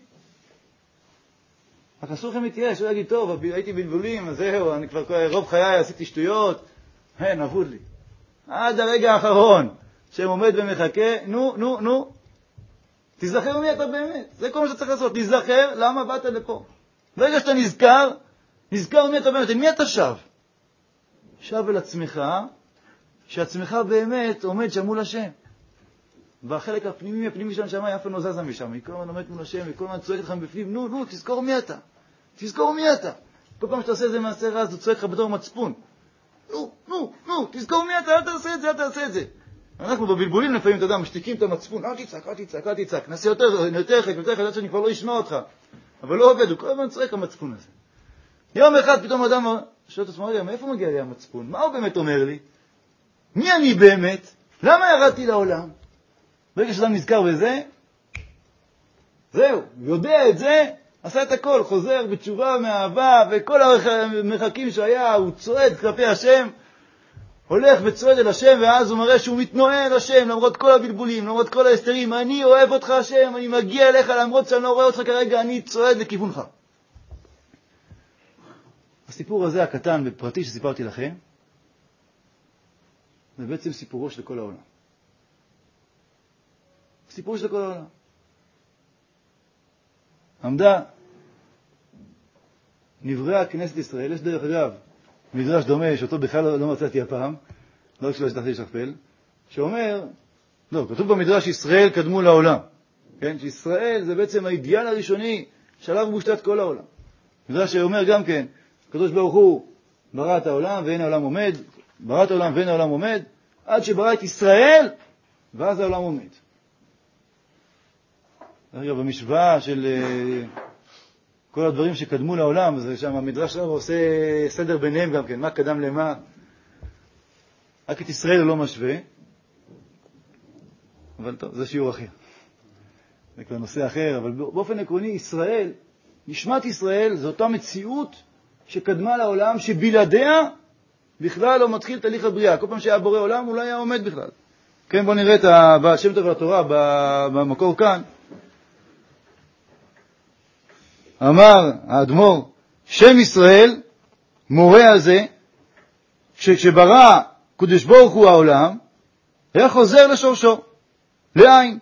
[SPEAKER 1] רק אסור לכם להתייאש, הוא יגיד, טוב, הייתי בלבולים, אז זהו, אני כבר רוב חיי עשיתי שטויות, אין, עבוד לי. עד הרגע האחרון, שהם עומד ומחכה, נו, נו, נו, תזכר מי אתה באמת. זה כל מה שצריך לעשות, תזכר למה באת לפה. ברגע שאתה נזכר, נזכר מי אתה באמת, מי אתה שב? שב אל עצמך, שעצמך באמת עומד שם מול השם. והחלק הפנימי, הפנימי של הנשמה, אף לא זזה משם. היא כל הזמן עומד מול השם, וכל הזמן צועק לך בפנים, נו, נו, תזכור מי אתה. תזכור מי אתה. כל פעם שאתה עושה זה מעשה רע, אז הוא צועק לך בתור מצפון. נו, נו, נו, תזכור מי אתה, אל תעשה את זה, אל תעשה את זה. אנחנו בבלבולים לפעמים, אתה יודע, משתיקים את המצפון, אל תצעק, אל תצעק, אל תצעק. נסי יותר, יותר חק, יותר חק, עד שאני כבר לא אשמע אותך. אבל לא עובד, הוא כל הזמן צועק המצפון הזה. יום אחד פתאום אדם שואל את עצמו, רגע, מאיפה מגיע לי המצפון? מה הוא באמת אומר לי? מי אני באמת? למה ירדתי לעולם? ברגע שאדם נזכר בזה, זהו, יודע את זה, עשה את הכל, חוזר בתשובה מאהבה, וכל המרחקים שהיה, הוא צועד כלפי השם, הולך וצועד אל השם, ואז הוא מראה שהוא מתנועה אל השם, למרות כל הבלבולים, למרות כל ההסתרים, אני אוהב אותך השם, אני מגיע אליך, למרות שאני לא רואה אותך כרגע, אני צועד לכיוונך. הסיפור הזה הקטן בפרטי שסיפרתי לכם, זה בעצם סיפורו של כל העולם. סיפור של כל העולם. עמדה, נבראה כנסת ישראל, יש דרך אגב, מדרש דומה, שאותו בכלל לא, לא מצאתי הפעם, לא רק שלא הצלחתי לשכפל, שאומר, לא, כתוב במדרש ישראל קדמו לעולם, כן? שישראל זה בעצם האידיאל הראשוני, שעליו מושתת כל העולם. מדרש שאומר גם כן, הקדוש ברוך הוא ברא את העולם ואין העולם עומד, ברא את העולם ואין העולם עומד, עד שברא את ישראל, ואז העולם עומד. רגע, במשוואה של uh, כל הדברים שקדמו לעולם, אז שם המדרש רב עושה סדר ביניהם גם כן, מה קדם למה. רק את ישראל לא משווה, אבל טוב, זה שיעור אחר. זה כבר נושא אחר, אבל באופן עקרוני, ישראל, נשמת ישראל, זו אותה מציאות שקדמה לעולם, שבלעדיה בכלל לא מתחיל תהליך הבריאה. כל פעם שהיה בורא עולם, הוא לא היה עומד בכלל. כן, בואו נראה את השם טוב לתורה במקור כאן. אמר האדמו"ר, שם ישראל מורה על זה שכשברא קדוש ברוך הוא העולם, היה חוזר לשורשו, לעין.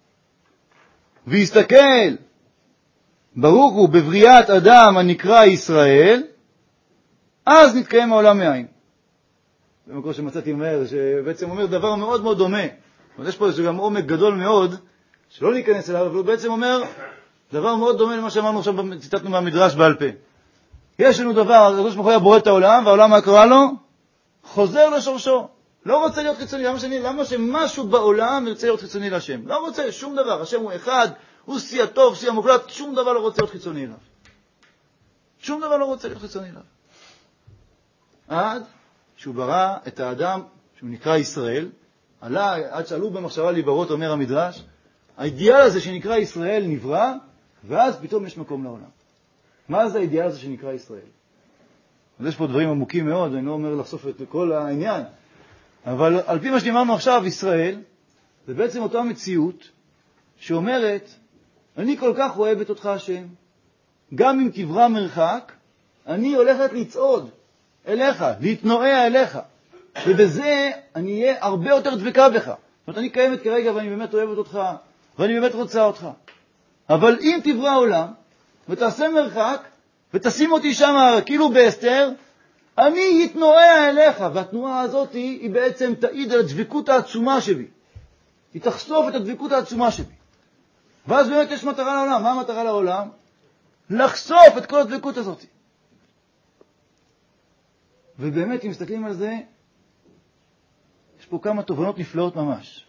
[SPEAKER 1] והסתכל ברוך הוא בבריאת אדם הנקרא ישראל, אז נתקיים העולם מעין. זה מקור שמצאתי מהר, שבעצם אומר דבר מאוד מאוד דומה. יש פה גם עומק גדול מאוד, שלא להיכנס אליו, אבל הוא בעצם אומר דבר מאוד דומה למה שאמרנו עכשיו, ציטטנו מהמדרש בעל פה. יש לנו דבר, הקדוש ברוך הוא היה בורא את העולם, והעולם מה קרה לו? חוזר לשורשו. לא רוצה להיות חיצוני. למה, שאני, למה שמשהו בעולם ירצה להיות חיצוני להשם? לא רוצה שום דבר. השם הוא אחד, הוא שיא הטוב, שיא המוחלט, שום דבר לא רוצה להיות חיצוני אליו. שום דבר לא רוצה להיות חיצוני אליו. עד שהוא ברא את האדם, שהוא נקרא ישראל, עלה, עד שעלו במחשבה להיברות, אומר המדרש, האידיאל הזה שנקרא ישראל נברא, ואז פתאום יש מקום לעולם. מה זה האידיאל הזה שנקרא ישראל? אז יש פה דברים עמוקים מאוד, אני לא אומר לחשוף את כל העניין, אבל על פי מה שדיברנו עכשיו, ישראל, זה בעצם אותה מציאות שאומרת, אני כל כך אוהבת אותך השם, גם אם תברא מרחק, אני הולכת לצעוד אליך, להתנועע אליך, ובזה אני אהיה הרבה יותר דבקה בך. זאת אומרת, אני קיימת כרגע ואני באמת אוהבת אותך, ואני באמת רוצה אותך. אבל אם תברא עולם, ותעשה מרחק, ותשים אותי שם כאילו באסתר, אני אתנועע אליך, והתנועה הזאת היא, היא בעצם תעיד על הדבקות העצומה שבי. היא תחשוף את הדבקות העצומה שבי. ואז באמת יש מטרה לעולם. מה המטרה לעולם? לחשוף את כל הדבקות הזאת. ובאמת, אם מסתכלים על זה, יש פה כמה תובנות נפלאות ממש.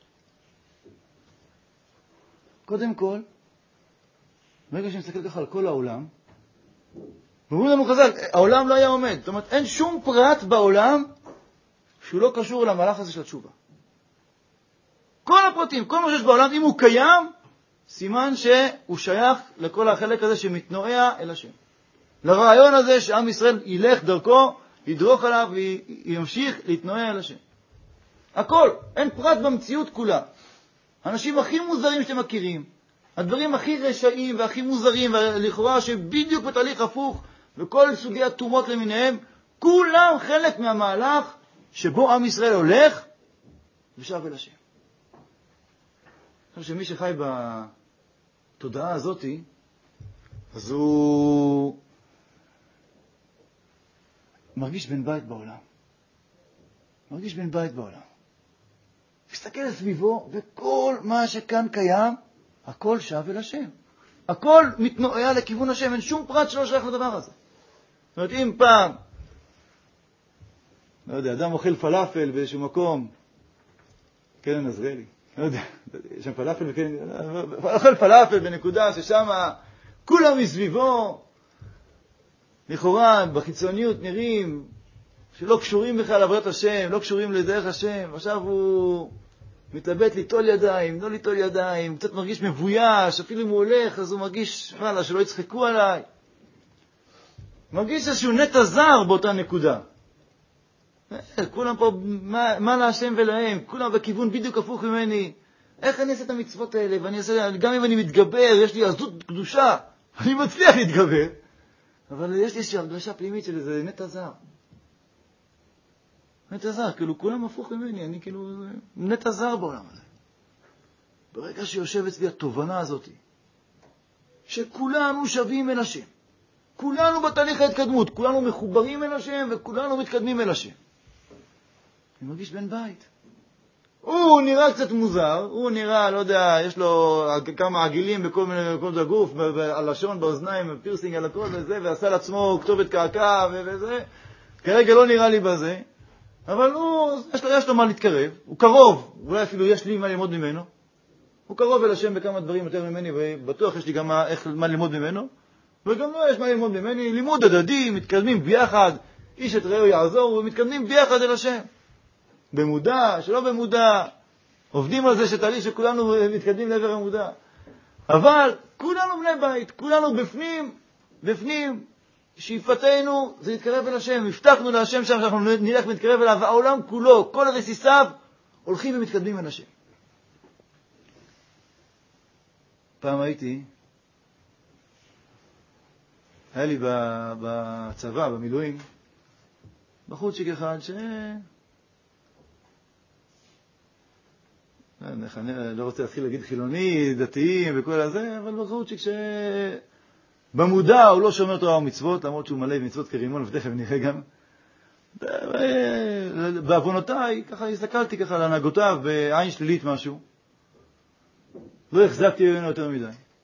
[SPEAKER 1] קודם כל, ברגע שמסתכל ככה על כל העולם, ואומרים לנו חז"ל, העולם לא היה עומד. זאת אומרת, אין שום פרט בעולם שהוא לא קשור למהלך הזה של התשובה. כל הפרטים, כל מה שיש בעולם, אם הוא קיים, סימן שהוא שייך לכל החלק הזה שמתנועע אל השם. לרעיון הזה שעם ישראל ילך דרכו, ידרוך עליו וימשיך להתנועע אל השם. הכל, אין פרט במציאות כולה. האנשים הכי מוזרים שאתם מכירים, הדברים הכי רשעים והכי מוזרים, ולכאורה שבדיוק בתהליך הפוך, וכל סוגי התאומות למיניהם, כולם חלק מהמהלך שבו עם ישראל הולך ושב אל השם. אני חושב שמי שחי בתודעה הזאת, אז הוא מרגיש בן בית בעולם. מרגיש בן בית בעולם. מסתכל סביבו, וכל מה שכאן קיים, הכל שב אל השם. הכל מתנועע לכיוון השם, אין שום פרט שלא שייך לדבר הזה. זאת אומרת, אם פעם, לא יודע, אדם אוכל פלאפל באיזשהו מקום, כן, עזריאלי, לא יודע, יש שם פלאפל וכן, אוכל פלאפל בנקודה ששם כולם מסביבו, לכאורה, בחיצוניות נראים שלא קשורים בכלל לעבודת השם, לא קשורים לדרך השם, עכשיו הוא מתלבט ליטול ידיים, לא ליטול ידיים, קצת מרגיש מבויש, אפילו אם הוא הולך, אז הוא מרגיש, וואלה, שלא יצחקו עליי. מרגיש איזשהו נטע זר באותה נקודה. כולם פה, מה, מה להשם ולהם? כולם בכיוון בדיוק הפוך ממני. איך אני אעשה את המצוות האלה? ואני אעשה, גם אם אני מתגבר, יש לי עזות קדושה, אני מצליח להתגבר. אבל יש לי איזושהי הרגשה פנימית של איזה נטע זר. נטע זר, כאילו כולם הפוך ממני, אני כאילו נטע זר בעולם הזה. ברגע שיושב אצלי התובנה הזאת, שכולנו שווים אל השם, כולנו בתהליך ההתקדמות, כולנו מחוברים אל השם וכולנו מתקדמים אל השם. אני מרגיש בן בית. הוא נראה קצת מוזר, הוא נראה, לא יודע, יש לו כמה עגילים בכל מיני מקומות בגוף, בלשון, באוזניים, פירסינג על הכל וזה, ועשה לעצמו כתובת קעקע וזה. כרגע לא נראה לי בזה, אבל הוא, יש לו, יש לו מה להתקרב, הוא קרוב, אולי אפילו יש לי מה ללמוד ממנו. הוא קרוב אל השם בכמה דברים יותר ממני, ובטוח יש לי גם מה, איך, מה ללמוד ממנו. וגם לא יש מה ללמוד ממני, לימוד הדדי, מתקדמים ביחד, איש את רעהו יעזור, ומתקדמים ביחד אל השם. במודע, שלא במודע, עובדים על זה שתהליך שכולנו מתקדמים לעבר המודע. אבל כולנו בני בית, כולנו בפנים, בפנים, שאיפתנו זה להתקרב אל השם, הבטחנו להשם שם שאנחנו נלך ונתקרב אליו, והעולם כולו, כל הרסיסיו, הולכים ומתקדמים אל השם. פעם הייתי, היה לי בצבא, במילואים, בחורצ'יק אחד ש... אני לא רוצה להתחיל להגיד חילוני, דתיים וכל הזה, אבל בחורצ'יק שבמודע הוא לא שומר תורה ומצוות, למרות שהוא מלא במצוות כרימון, ותכף נראה גם. בעוונותיי, ככה הסתכלתי ככה על הנהגותיו בעין שלילית משהו. לא החזקתי ממנו יותר מדי.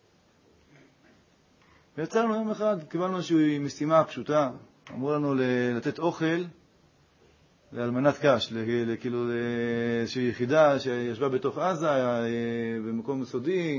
[SPEAKER 1] ויצרנו יום אחד, קיבלנו איזושהי משימה פשוטה. אמרו לנו לתת אוכל לאלמנת קש, כאילו לאיזושהי יחידה שישבה בתוך עזה, במקום סודי,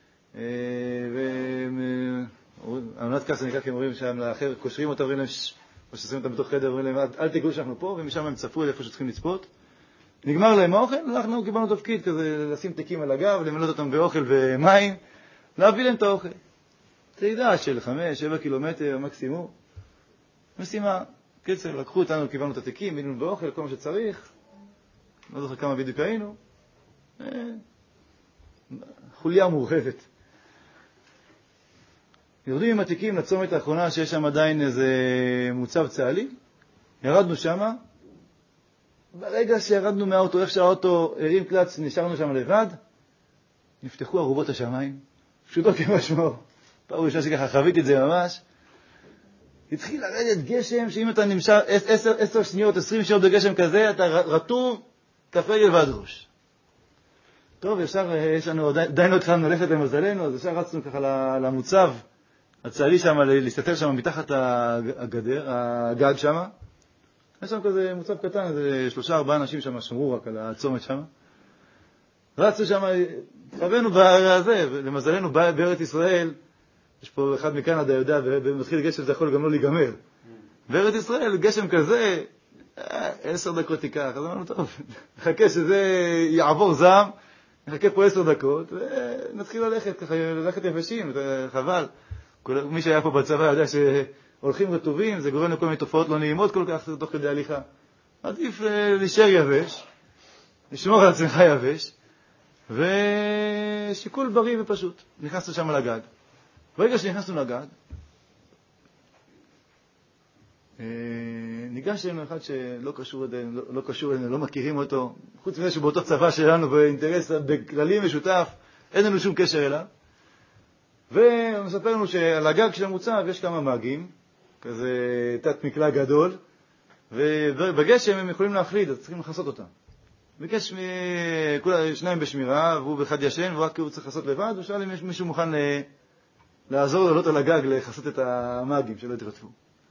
[SPEAKER 1] ואלמנת קש זה נקרא, כי הם אומרים שם לאחר, קושרים אותה, אומרים להם, או ששמים אותם בתוך חדר, אומרים להם, אל תגלו שאנחנו פה, ומשם הם צפו לאיפה שצריכים לצפות. נגמר להם האוכל, אנחנו קיבלנו תפקיד כזה, לשים תיקים על הגב, למלות אותם באוכל ומים, להביא להם את האוכל. צעידה של חמש, שבע קילומטר מקסימום. משימה, קצר, לקחו אותנו, קיבלנו את התיקים, בינינו באוכל, כל מה שצריך. לא זוכר כמה בדיוק היינו. חוליה מורחבת. יורדים עם התיקים לצומת האחרונה, שיש שם עדיין איזה מוצב צהלי. ירדנו שם. ברגע שירדנו מהאוטו, איך שהאוטו הרים קלץ, נשארנו שם לבד, נפתחו ערובות השמיים. פשוטו כמשמעו. פעם ראשונה שככה חוויתי את זה ממש. התחיל לרדת גשם, שאם אתה נמשך עשר, עשר שניות, עשרים שניות בגשם כזה, אתה רטוב, כף רגל ועד ראש. טוב, ישר יש לנו, עדיין לא התחלנו ללכת למזלנו, אז ישר רצנו ככה למוצב הצהלי שם, להסתתר שם מתחת הגדר, הגג שם. יש שם כזה מוצב קטן, איזה שלושה, ארבעה אנשים שם שמרו רק על הצומת שם. רצנו שם, חווינו בזה, למזלנו בארץ ישראל, יש פה אחד מקנדה יודע, ומתחיל גשם זה יכול גם לא להיגמר. בארץ ישראל, גשם כזה, עשר דקות תיקח, אז אמרנו, טוב, נחכה שזה יעבור זעם, נחכה פה עשר דקות, ונתחיל ללכת, ככה, ללכת יבשים, חבל. מי שהיה פה בצבא יודע שהולכים רטובים, זה גורם לכל מיני תופעות לא נעימות כל כך, תוך כדי הליכה. עדיף להישאר יבש, לשמור על עצמך יבש, ושיקול בריא ופשוט. נכנסנו שם לגג. ברגע שנכנסנו לגג, ניגש אלינו אחד שלא קשור אלינו, לא קשור אלינו, לא מכירים אותו, חוץ מזה שבאותו צבא שלנו באינטרס, בכללי משותף, אין לנו שום קשר אליו. והוא מספר לנו שעל הגג של המוצב יש כמה מאגים, כזה תת מקלע גדול, ובגשם הם יכולים להחליד, אז צריכים לחסות אותם. ביקש שניים בשמירה, והוא באחד ישן, ורק הוא צריך לחסות לבד, ושאל אם יש מישהו מוכן לעזור לעלות על הגג, לחסות את המאגים שלא יתרטפו.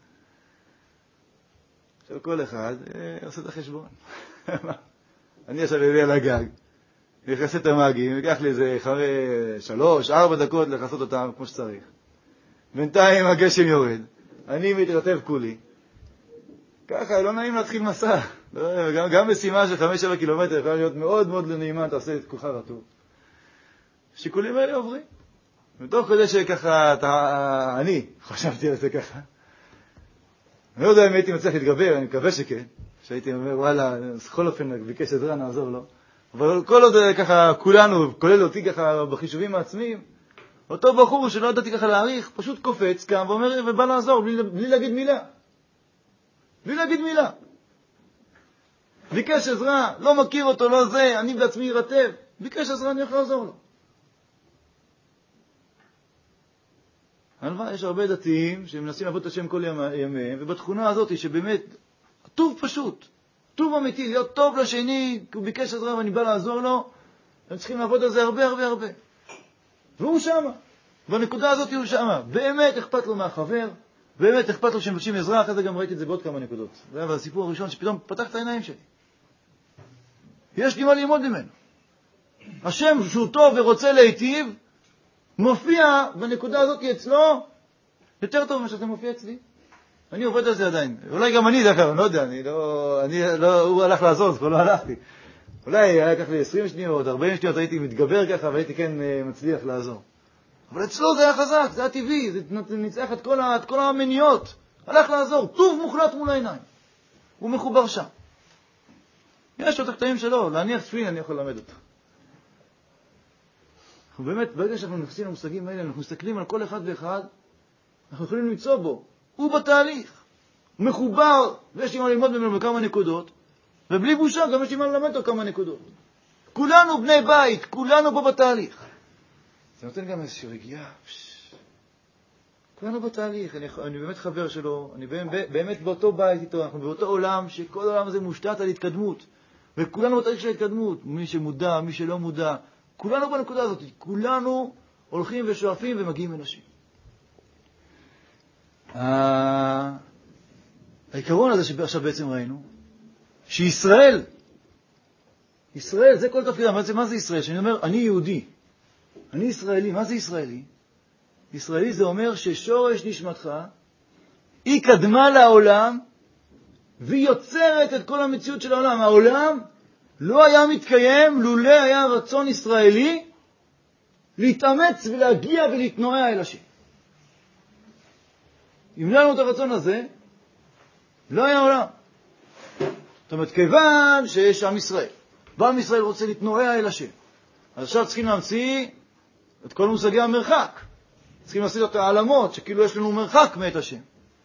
[SPEAKER 1] עכשיו כל אחד עושה את החשבון. אני עכשיו אביא על הגג, לחסות את המאגים, ייקח לי איזה שלוש, ארבע דקות לחסות אותם כמו שצריך. בינתיים הגשם יורד, אני מתרטב כולי. ככה, לא נעים להתחיל מסע. גם, גם משימה של חמש שבע קילומטר יכולה להיות מאוד מאוד נעימה, תעשה את כוחה רטוב. השיקולים האלה עוברים. מתוך כדי שככה, אתה, אני חשבתי על זה ככה. אני לא יודע אם הייתי מצליח להתגבר, אני מקווה שכן. שהייתי אומר, וואלה, בכל אופן, ביקש עזרה, נעזור לו. אבל כל עוד ככה, כולנו, כולל אותי ככה בחישובים העצמיים, אותו בחור שלא ידעתי ככה להעריך, פשוט קופץ, קם ואומר, ובא לעזור, בלי, בלי להגיד מילה. בלי להגיד מילה. ביקש עזרה, לא מכיר אותו, לא זה, אני בעצמי ירטב. ביקש עזרה, אני יכול לעזור לו. הלוואי, יש הרבה דתיים שמנסים לעבוד את השם כל ימיהם, ובתכונה הזאת שבאמת, טוב פשוט, טוב אמיתי, להיות טוב לשני, כי הוא ביקש עזרה ואני בא לעזור לו, הם צריכים לעבוד על זה הרבה הרבה הרבה. והוא שמה. בנקודה הזאת הוא שמה. באמת אכפת לו מהחבר, באמת אכפת לו שמבקשים עזרה, אחרי זה גם ראיתי את זה בעוד כמה נקודות. זה היה הסיפור הראשון שפתאום פתח את העיניים שלי. יש לי מה ללמוד ממנו. השם שהוא טוב ורוצה להיטיב, מופיע בנקודה הזאת אצלו יותר טוב ממה שאתה מופיע אצלי. אני עובד על זה עדיין. אולי גם אני, דרך אגב, אני לא יודע, אני לא, אני לא, הוא הלך לעזור, אז כבר לא הלכתי. אולי היה כך לי עשרים שניות, ארבעים שניות, הייתי מתגבר ככה, והייתי כן מצליח לעזור. אבל אצלו זה היה חזק, זה היה טבעי, זה ניצח את כל, את כל המניות. הלך לעזור, טוב מוחלט מול העיניים. הוא מחובר שם. יש לו את הקטעים שלו, להניח תפילין, אני יכול ללמד אותו. אנחנו באמת, ברגע שאנחנו נכנסים למושגים האלה, אנחנו מסתכלים על כל אחד ואחד, אנחנו יכולים למצוא בו. הוא בתהליך. הוא מחובר, ויש לי מה ללמוד ממנו בכמה נקודות, ובלי בושה גם יש לי מה ללמד אותו כמה נקודות. כולנו בני בית, כולנו פה בתהליך. זה נותן גם איזושהי רגיעה. כולנו בתהליך, אני, אני באמת חבר שלו, אני באמת, באמת באותו בית איתו, אנחנו באותו עולם, שכל העולם הזה מושתת על התקדמות. וכולנו בתהליך של ההתקדמות, מי שמודע, מי שלא מודע, כולנו בנקודה הזאת, כולנו הולכים ושואפים ומגיעים אנשים. העיקרון הזה שעכשיו בעצם ראינו, שישראל, ישראל זה כל תפקידה, מה זה, מה זה ישראל? שאני אומר, אני יהודי, אני ישראלי, מה זה ישראלי? ישראלי זה אומר ששורש נשמתך, היא קדמה לעולם, והיא יוצרת את כל המציאות של העולם. העולם לא היה מתקיים לולא היה רצון ישראלי להתאמץ ולהגיע ולהתנועע אל השם. אם לא היה לנו את הרצון הזה, לא היה עולם. זאת אומרת, כיוון שיש עם ישראל, ועם ישראל רוצה להתנועע אל השם, אז עכשיו צריכים להמציא את כל מושגי המרחק. צריכים להמציא את העלמות, שכאילו יש לנו מרחק מאת השם.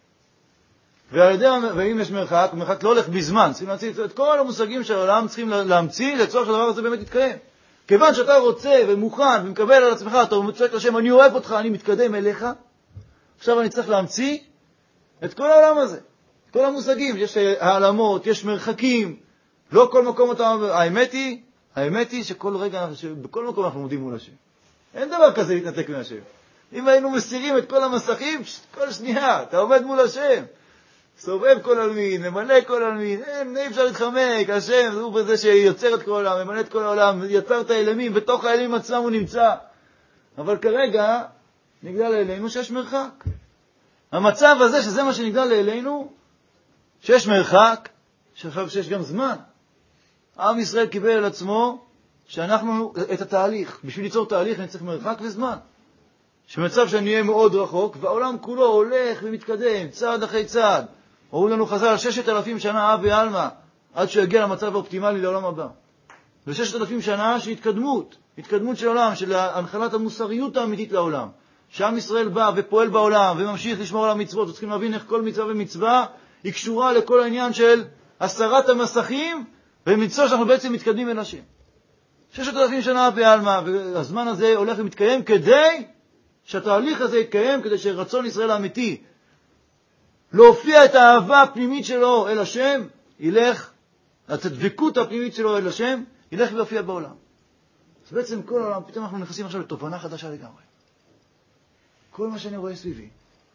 [SPEAKER 1] ואם יש מרחק, מרחק לא הולך בזמן, צריכים להמציא את כל המושגים של העולם, צריכים להמציא לצורך שהדבר הזה באמת יתקיים. כיוון שאתה רוצה ומוכן ומקבל על עצמך, אתה מצווק לשם, אני אוהב אותך, אני מתקדם אליך, עכשיו אני צריך להמציא את כל העולם הזה, את כל המושגים, יש העלמות, יש מרחקים, לא כל מקום אתה... האמת היא, האמת היא שכל רגע, בכל מקום אנחנו עומדים מול השם. אין דבר כזה להתנתק מהשם. אם היינו מסירים את כל המסכים, כל שנייה, אתה עומד מול השם. סובב כל אלמין, ממלא כל אלמין, אין, אי אפשר להתחמק, השם, הוא בזה שיוצר את כל העולם, ממלא את כל העולם, יצר את האלמים, בתוך האלמים עצמם הוא נמצא. אבל כרגע נגדל אלינו שיש מרחק. המצב הזה, שזה מה שנגדל אלינו, שיש מרחק, שיש גם זמן. עם ישראל קיבל על עצמו שאנחנו, את התהליך, בשביל ליצור תהליך אני צריך מרחק וזמן. שמצב שאני אהיה מאוד רחוק, והעולם כולו הולך ומתקדם, צעד אחרי צעד. אומרים לנו חז"ל, ששת אלפים שנה אב ואלמה, עד שיגיע למצב האופטימלי לעולם הבא. וששת אלפים שנה של התקדמות, התקדמות של עולם, של הנחלת המוסריות האמיתית לעולם. שעם ישראל בא ופועל בעולם וממשיך לשמור על המצוות, וצריכים להבין איך כל מצווה ומצווה היא קשורה לכל העניין של הסרת המסכים, ומצווה שאנחנו בעצם מתקדמים אל השם. ששת אלפים שנה אב ואלמה, והזמן הזה הולך ומתקיים כדי שהתהליך הזה יתקיים, כדי שרצון ישראל האמיתי להופיע את האהבה הפנימית שלו אל השם, ילך, את הדבקות הפנימית שלו אל השם, ילך ויופיע בעולם. אז בעצם כל העולם, פתאום אנחנו נכנסים עכשיו לתובנה חדשה לגמרי. כל מה שאני רואה סביבי,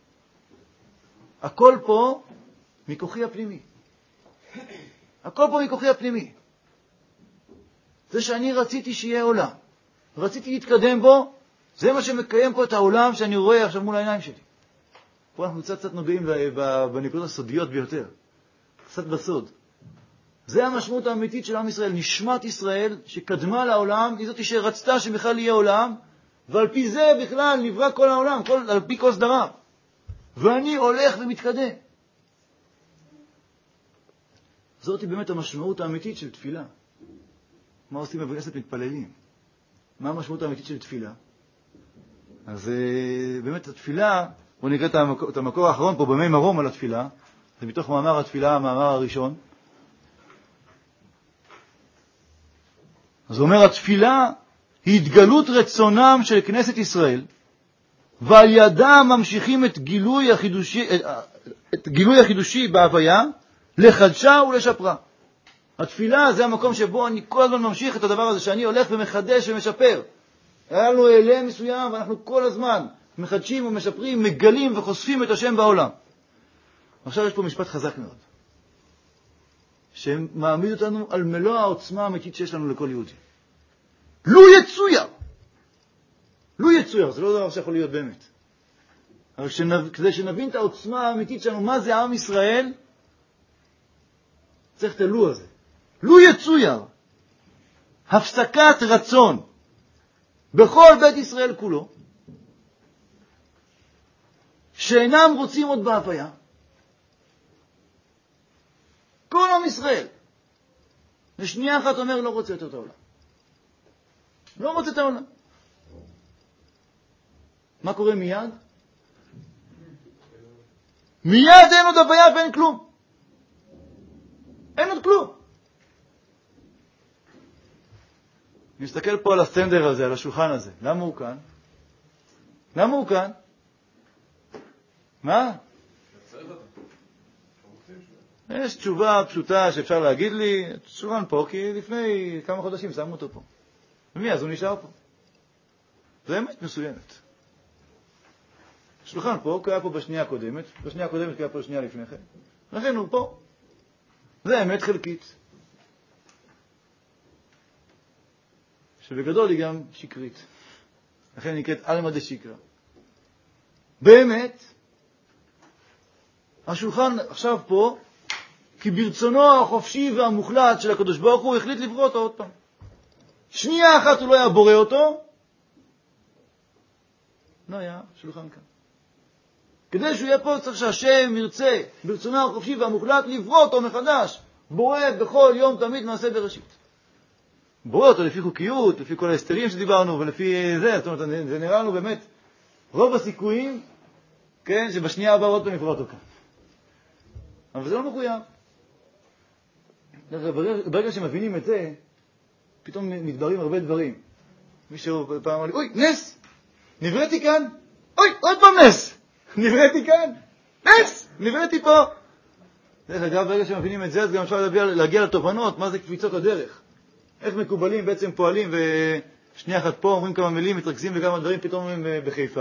[SPEAKER 1] הכל פה מכוחי הפנימי. הכל פה מכוחי הפנימי. זה שאני רציתי שיהיה עולם, רציתי להתקדם בו, זה מה שמקיים פה את העולם שאני רואה עכשיו מול העיניים שלי. פה אנחנו קצת קצת נוגעים בנקודות הסודיות ביותר. קצת בסוד. זה המשמעות האמיתית של עם ישראל. נשמת ישראל שקדמה לעולם, היא זאת שרצתה שבכלל יהיה עולם, ועל פי זה בכלל נברא כל העולם, כל, על פי כל סדריו. ואני הולך ומתקדם. זאת היא באמת המשמעות האמיתית של תפילה. מה עושים בבית כנסת? מתפללים. מה המשמעות האמיתית של תפילה? אז באמת התפילה, בואו נקרא את המקור האחרון פה במי מרום על התפילה, זה מתוך מאמר התפילה, המאמר הראשון. אז הוא אומר, התפילה היא התגלות רצונם של כנסת ישראל, ועל ידם ממשיכים את גילוי החידושי, את גילוי החידושי בהוויה, לחדשה ולשפרה. התפילה זה המקום שבו אני כל הזמן ממשיך את הדבר הזה, שאני הולך ומחדש ומשפר. היה לנו אלה מסוים, ואנחנו כל הזמן מחדשים ומשפרים, מגלים וחושפים את השם בעולם. עכשיו יש פה משפט חזק מאוד, שמעמיד אותנו על מלוא העוצמה האמיתית שיש לנו לכל יהודי. לא יצויר! לא יצויר, זה לא דבר שיכול להיות באמת. אבל שנב... כדי שנבין את העוצמה האמיתית שלנו, מה זה עם ישראל, צריך את הלא הזה. לא יצויר! הפסקת רצון בכל בית ישראל כולו, שאינם רוצים עוד בהוויה. כל עם ישראל. לשנייה אחת אומר, לא רוצה יותר את העולם. לא רוצה את העולם. מה קורה מיד? מיד אין עוד הוויה ואין כלום. אין עוד כלום. נסתכל פה על הסטנדר הזה, על השולחן הזה. למה הוא כאן? למה הוא כאן? מה? יש תשובה פשוטה שאפשר להגיד לי, שולחן פה, כי לפני כמה חודשים שמו אותו פה. ומי אז הוא נשאר פה. זה אמת מסוימת. שולחן פה, כי היה פה בשנייה הקודמת, בשנייה הקודמת כי היה פה שנייה לפני כן. לכן הוא פה. זה אמת חלקית. שבגדול היא גם שקרית. לכן היא נקראת אלמא דשיקרא. באמת, השולחן עכשיו פה, כי ברצונו החופשי והמוחלט של הקדוש ברוך הוא החליט לברוא אותו עוד פעם. שנייה אחת הוא לא היה בורא אותו, לא היה שולחן כאן. כדי שהוא יהיה פה צריך שהשם ירצה ברצונו החופשי והמוחלט לברוא אותו מחדש, בורא בכל יום תמיד מעשה בראשית. בורא אותו לפי חוקיות, לפי כל ההסתרים שדיברנו ולפי זה, זאת אומרת, זה נראה לנו באמת רוב הסיכויים, כן, שבשנייה הבאה עוד פעם נברוא אותו כאן. אבל זה לא מחויב. ברגע שמבינים את זה, פתאום מתבררים הרבה דברים. מישהו פעם אמר לי, אוי, נס! נבראתי כאן! אוי, עוד פעם נס! נבראתי כאן! נס! נבראתי פה! דרך אגב, ברגע שמבינים את זה, אז גם אפשר להגיע, להגיע לתובנות, מה זה קפיצות הדרך. איך מקובלים בעצם פועלים, ושנייה אחת פה, אומרים כמה מילים, מתרכזים בכמה דברים, פתאום אומרים בחיפה.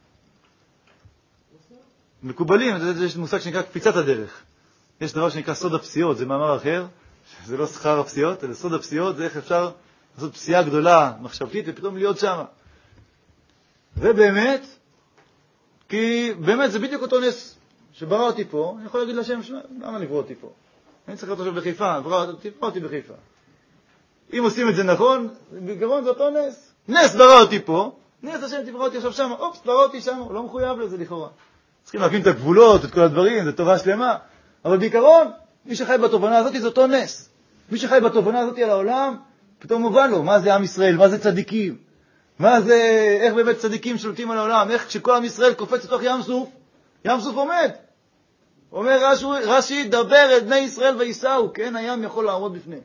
[SPEAKER 1] מקובלים, זה, יש מושג שנקרא קפיצת הדרך. יש דבר שנקרא סוד הפסיעות, זה מאמר אחר, זה לא שכר הפסיעות, אלא סוד הפסיעות, זה איך אפשר לעשות פסיעה גדולה, מחשבתית, ופתאום להיות שם. זה באמת, כי באמת זה בדיוק אותו נס שברא אותי פה, אני יכול להגיד לשם, למה לברוא אותי פה? אני צריך להיות עכשיו בחיפה, ברא אותי בחיפה. אם עושים את זה נכון, בגרון זה אותו נס. נס ברא אותי פה, נס השם תברא אותי עכשיו שם, אופס, ברא אותי שם, הוא לא מחויב לזה לכאורה. צריכים להבין את הגבולות, את כל הדברים, זה טובה שלמה. אבל בעיקרון, מי שחי בתובנה הזאת זה אותו נס. מי שחי בתובנה הזאת על העולם, פתאום מובן לו, מה זה עם ישראל, מה זה צדיקים, מה זה, איך באמת צדיקים שולטים על העולם, איך כשכל עם ישראל קופץ לתוך ים סוף, ים סוף עומד. אומר רש"י, רש"י, דבר את בני ישראל ויסעו, כן, הים יכול לעמוד בפניהם.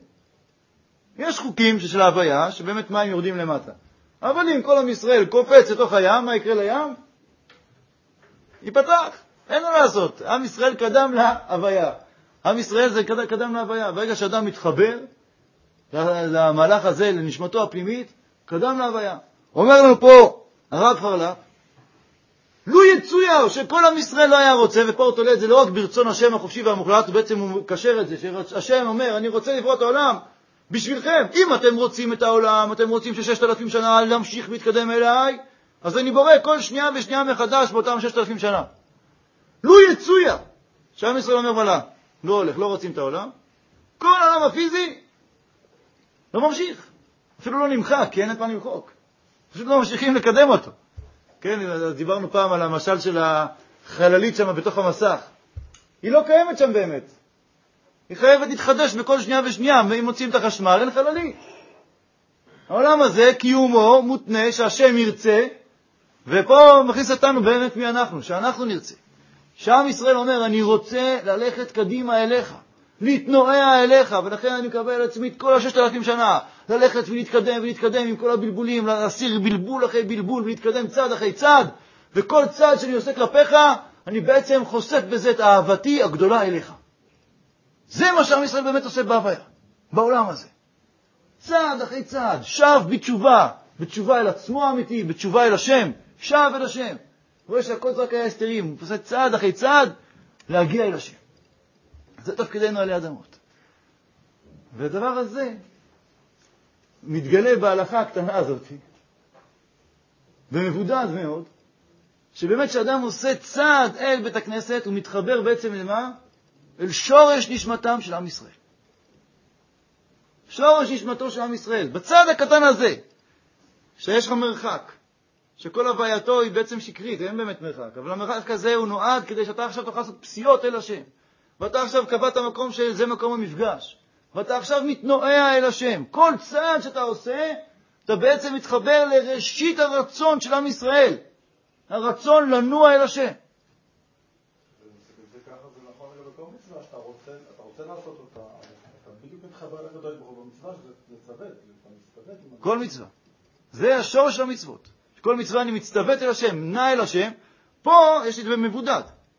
[SPEAKER 1] יש חוקים של ההוויה, שבאמת מים יורדים למטה. אבל אם כל עם ישראל קופץ לתוך הים, מה יקרה לים? ייפתח. אין מה לעשות. עם ישראל קדם להוויה. עם ישראל זה קדם להוויה. ברגע שאדם מתחבר למהלך הזה, לנשמתו הפנימית, קדם להוויה. אומר לנו פה הרב חרל"פ, לו יצויר שכל עם ישראל לא היה רוצה, ופה הוא תולה את זה לא רק ברצון השם החופשי והמוחלט, ובעצם הוא מקשר את זה, שהשם אומר, אני רוצה לברוא את העולם בשבילכם. אם אתם רוצים את העולם, אתם רוצים שששת אלפים שנה להמשיך להתקדם אליי, אז אני בורא כל שנייה ושנייה מחדש באותם ששת אלפים שנה. לו יצויר שעם ישראל אומר ולה, לא הולך, לא רוצים את העולם, כל העולם הפיזי לא ממשיך. אפילו לא נמחק, כי אין את מה למחוק. פשוט לא ממשיכים לקדם אותו. כן, דיברנו פעם על המשל של החללית שם בתוך המסך. היא לא קיימת שם באמת. היא חייבת להתחדש בכל שנייה ושנייה, ואם מוצאים את החשמל, אין חללית. העולם הזה, קיומו, מותנה שהשם ירצה, ופה מכניס אותנו באמת מי אנחנו, שאנחנו נרצה. שעם ישראל אומר, אני רוצה ללכת קדימה אליך, להתנועע אליך, ולכן אני מקבל על עצמי את כל הששת אלפים שנה, ללכת ולהתקדם ולהתקדם עם כל הבלבולים, להסיר בלבול אחרי בלבול, ולהתקדם צעד אחרי צעד, וכל צעד שאני עושה כלפיך, אני בעצם חושף בזה את אהבתי הגדולה אליך. זה מה שעם ישראל באמת עושה בהוויה, בעולם הזה. צעד אחרי צעד, שב בתשובה, בתשובה אל עצמו האמיתי, בתשובה אל השם, שב אל השם. רואה שהכל רק היה הסתרים, הוא עושה צעד אחרי צעד להגיע אל השם. זה תפקידנו עלי אדמות. והדבר הזה מתגלה בהלכה הקטנה הזאת, ומבודד מאוד, שבאמת שאדם עושה צעד אל בית הכנסת, הוא מתחבר בעצם למה? אל שורש נשמתם של עם ישראל. שורש נשמתו של עם ישראל. בצד הקטן הזה, שיש לך מרחק, שכל הווייתו היא בעצם שקרית, אין באמת מרחק, אבל המרחק הזה הוא נועד כדי שאתה עכשיו תוכל לעשות פסיעות אל השם. ואתה עכשיו קבעת המקום שזה מקום המפגש. ואתה עכשיו מתנועע אל השם. כל צעד שאתה עושה, אתה בעצם מתחבר לראשית הרצון של עם ישראל. הרצון לנוע אל השם.
[SPEAKER 2] זה ככה, זה נכון לגבי כל מצווה, שאתה רוצה, אתה רוצה לעשות אותה, אתה בדיוק מתחבר לקדוש ברוך הוא במצווה, שזה צוות, אתה מצטוות.
[SPEAKER 1] כל מצווה. זה השורש של המצוות. כל מצווה אני מצטוות אל השם, נע אל השם. פה יש לי את זה במבודד.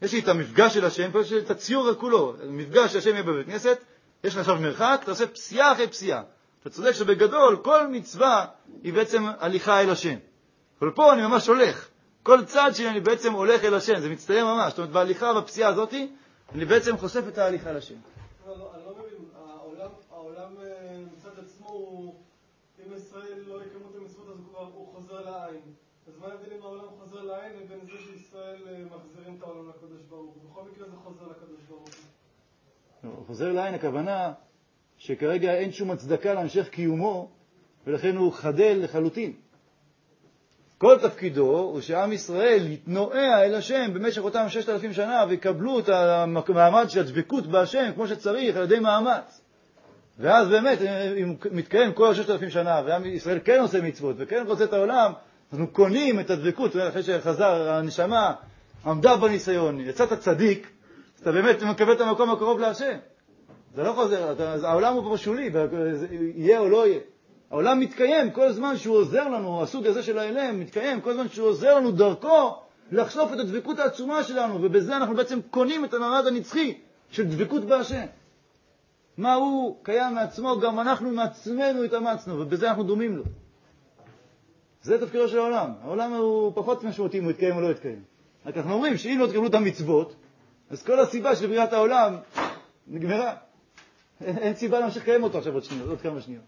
[SPEAKER 1] יש לי את המפגש של השם, פה יש לי את הציור כולו, המפגש של השם יהיה בבית כנסת, יש לך עכשיו מרחק, אתה עושה פסיעה אחרי פסיעה. אתה צודק שבגדול כל מצווה היא בעצם הליכה אל השם. אבל פה אני ממש הולך. כל צד שלי אני בעצם הולך אל השם, זה מצטיין ממש. זאת אומרת, בהליכה בפסיעה הזאת, אני בעצם חושף את ההליכה אל השם.
[SPEAKER 2] אני לא מבין, העולם מצד עצמו, אם ישראל לא יקיימו את המצוות, אז הוא חוזר לעין. אז מה ההבדל אם העולם חוזר לעין לבין זה שישראל מחזירים את העולם לקדוש ברוך הוא? בכל מקרה זה חוזר לקדוש ברוך הוא.
[SPEAKER 1] הוא חוזר לעין, הכוונה שכרגע אין שום הצדקה להמשך קיומו, ולכן הוא חדל לחלוטין. כל תפקידו הוא שעם ישראל יתנועע אל השם במשך אותם ששת אלפים שנה, ויקבלו את המעמד של הדבקות בהשם כמו שצריך על ידי מאמץ. ואז באמת, אם מתקיים כל ששת אלפים שנה, ועם ישראל כן עושה מצוות וכן רוצה את העולם, אנחנו קונים את הדבקות, אחרי שחזר הנשמה, עמדה בניסיון, יצאת צדיק, אז אתה באמת מקבל את המקום הקרוב להשם. זה לא חוזר, אתה, העולם הוא פה שולי, יהיה או לא יהיה. העולם מתקיים כל זמן שהוא עוזר לנו, הסוג הזה של האלם מתקיים כל זמן שהוא עוזר לנו דרכו לחשוף את הדבקות העצומה שלנו, ובזה אנחנו בעצם קונים את המעמד הנצחי של דבקות בהשם. מה הוא קיים מעצמו, גם אנחנו מעצמנו התאמצנו, ובזה אנחנו דומים לו. זה תפקידו של העולם. העולם הוא פחות משמעותי אם הוא יתקיים או לא יתקיים. רק אנחנו אומרים שאם לא תקבלו את המצוות, אז כל הסיבה של בריאת העולם נגמרה. אין, אין סיבה להמשיך לקיים אותו עכשיו עוד שניות, עוד כמה שניות.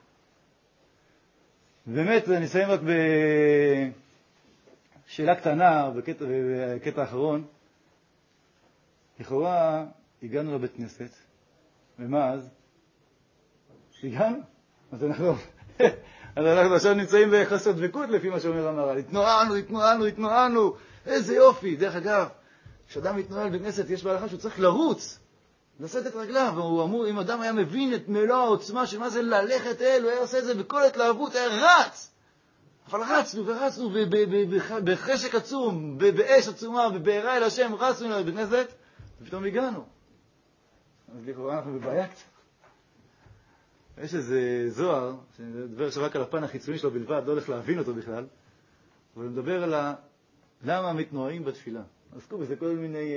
[SPEAKER 1] באמת, אני אסיים רק בשאלה קטנה, בקטע, בקטע האחרון. לכאורה, הגענו לבית כנסת, ומה אז? הגענו? אז אנחנו, אז אנחנו עכשיו נמצאים בחסר דבקות לפי מה שאומר המהר"ל. התנוענו, התנוענו, התנוענו. איזה יופי. דרך אגב, כשאדם מתנועע בבית כנסת, יש בהלכה שהוא צריך לרוץ, לשאת את רגליו, והוא אמור, אם אדם היה מבין את מלוא העוצמה של מה זה ללכת אל, הוא היה עושה את זה בכל התלהבות, היה רץ. אבל רצנו ורצנו בחשק עצום, באש עצומה, בבעירה אל השם, רצנו לבית כנסת, ופתאום הגענו. אז לכאורה אנחנו בבעיה קצת. יש איזה זוהר, שאני מדבר עכשיו רק על הפן החיצוני שלו בלבד, לא הולך להבין אותו בכלל, אבל מדבר על ה... למה מתנועעים בתפילה. עסקו בזה כל מיני...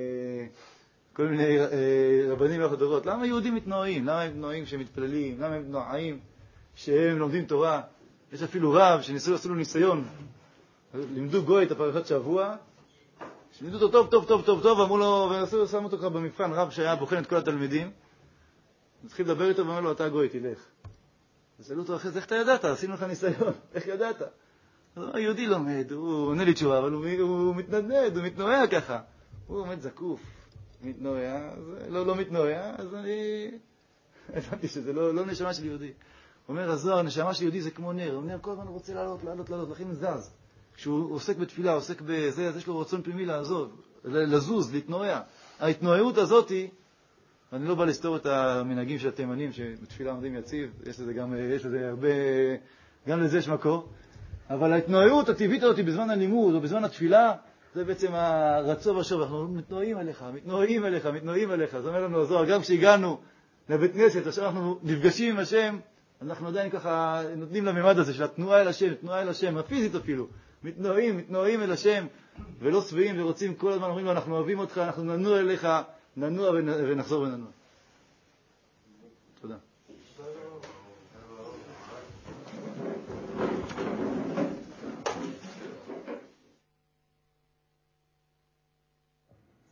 [SPEAKER 1] כל מיני רבנים והחדורות. למה יהודים מתנועעים? למה הם מתנועעים שהם מתפללים? למה הם מתנועעים שהם לומדים תורה? יש אפילו רב שניסו לעשות לו ניסיון. לימדו גוי את הפרשת שבוע, שלימדו אותו טוב, טוב, טוב, טוב, טוב, אמרו לו, ונסו שמו אותו כבר במבחן, רב שהיה בוחן את כל התלמידים. התחיל לדבר איתו ואומר לו, אתה גוי, תלך. אז שאלו אותו אחרי זה, איך אתה ידעת? עשינו לך ניסיון, איך ידעת? אז הוא יהודי לומד, הוא עונה לי תשובה, אבל הוא, הוא מתנדנד, הוא מתנועע ככה. הוא עומד זקוף. מתנועע, לא, לא מתנועע, אז אני הבנתי שזה לא, לא נשמה של יהודי. אומר הזוהר, נשמה של יהודי זה כמו נר. הוא אומר, כל הזמן הוא רוצה לעלות, לעלות, לעלות, לכן זז. כשהוא עוסק בתפילה, עוסק בזה, אז יש לו רצון פנימי לעזוב, לזוז, להתנועע. ההתנועעות הזאת, אני לא בא לסתור את המנהגים של התימנים, שבתפילה עומדים יציב, יש לזה גם, יש לזה הרבה, גם לזה יש מקור. אבל ההתנועעות הטבעית הזאת בזמן הלימוד או בזמן התפילה, זה בעצם הרצון והשוב, אנחנו מתנועים עליך, מתנועים עליך, מתנועים עליך. זאת אומרת לנו הזוהר, גם כשהגענו לבית כנסת, עכשיו אנחנו נפגשים עם השם, אנחנו עדיין ככה נותנים לממד הזה של התנועה אל השם, תנועה אל השם, הפיזית אפילו. מתנועים, מתנועים אל השם, ולא שבעים ורוצים כל הזמן, אומרים לו, אנחנו אוהבים אותך, אנחנו ננוע אליך, ננוע ונחזור וננוע. תודה.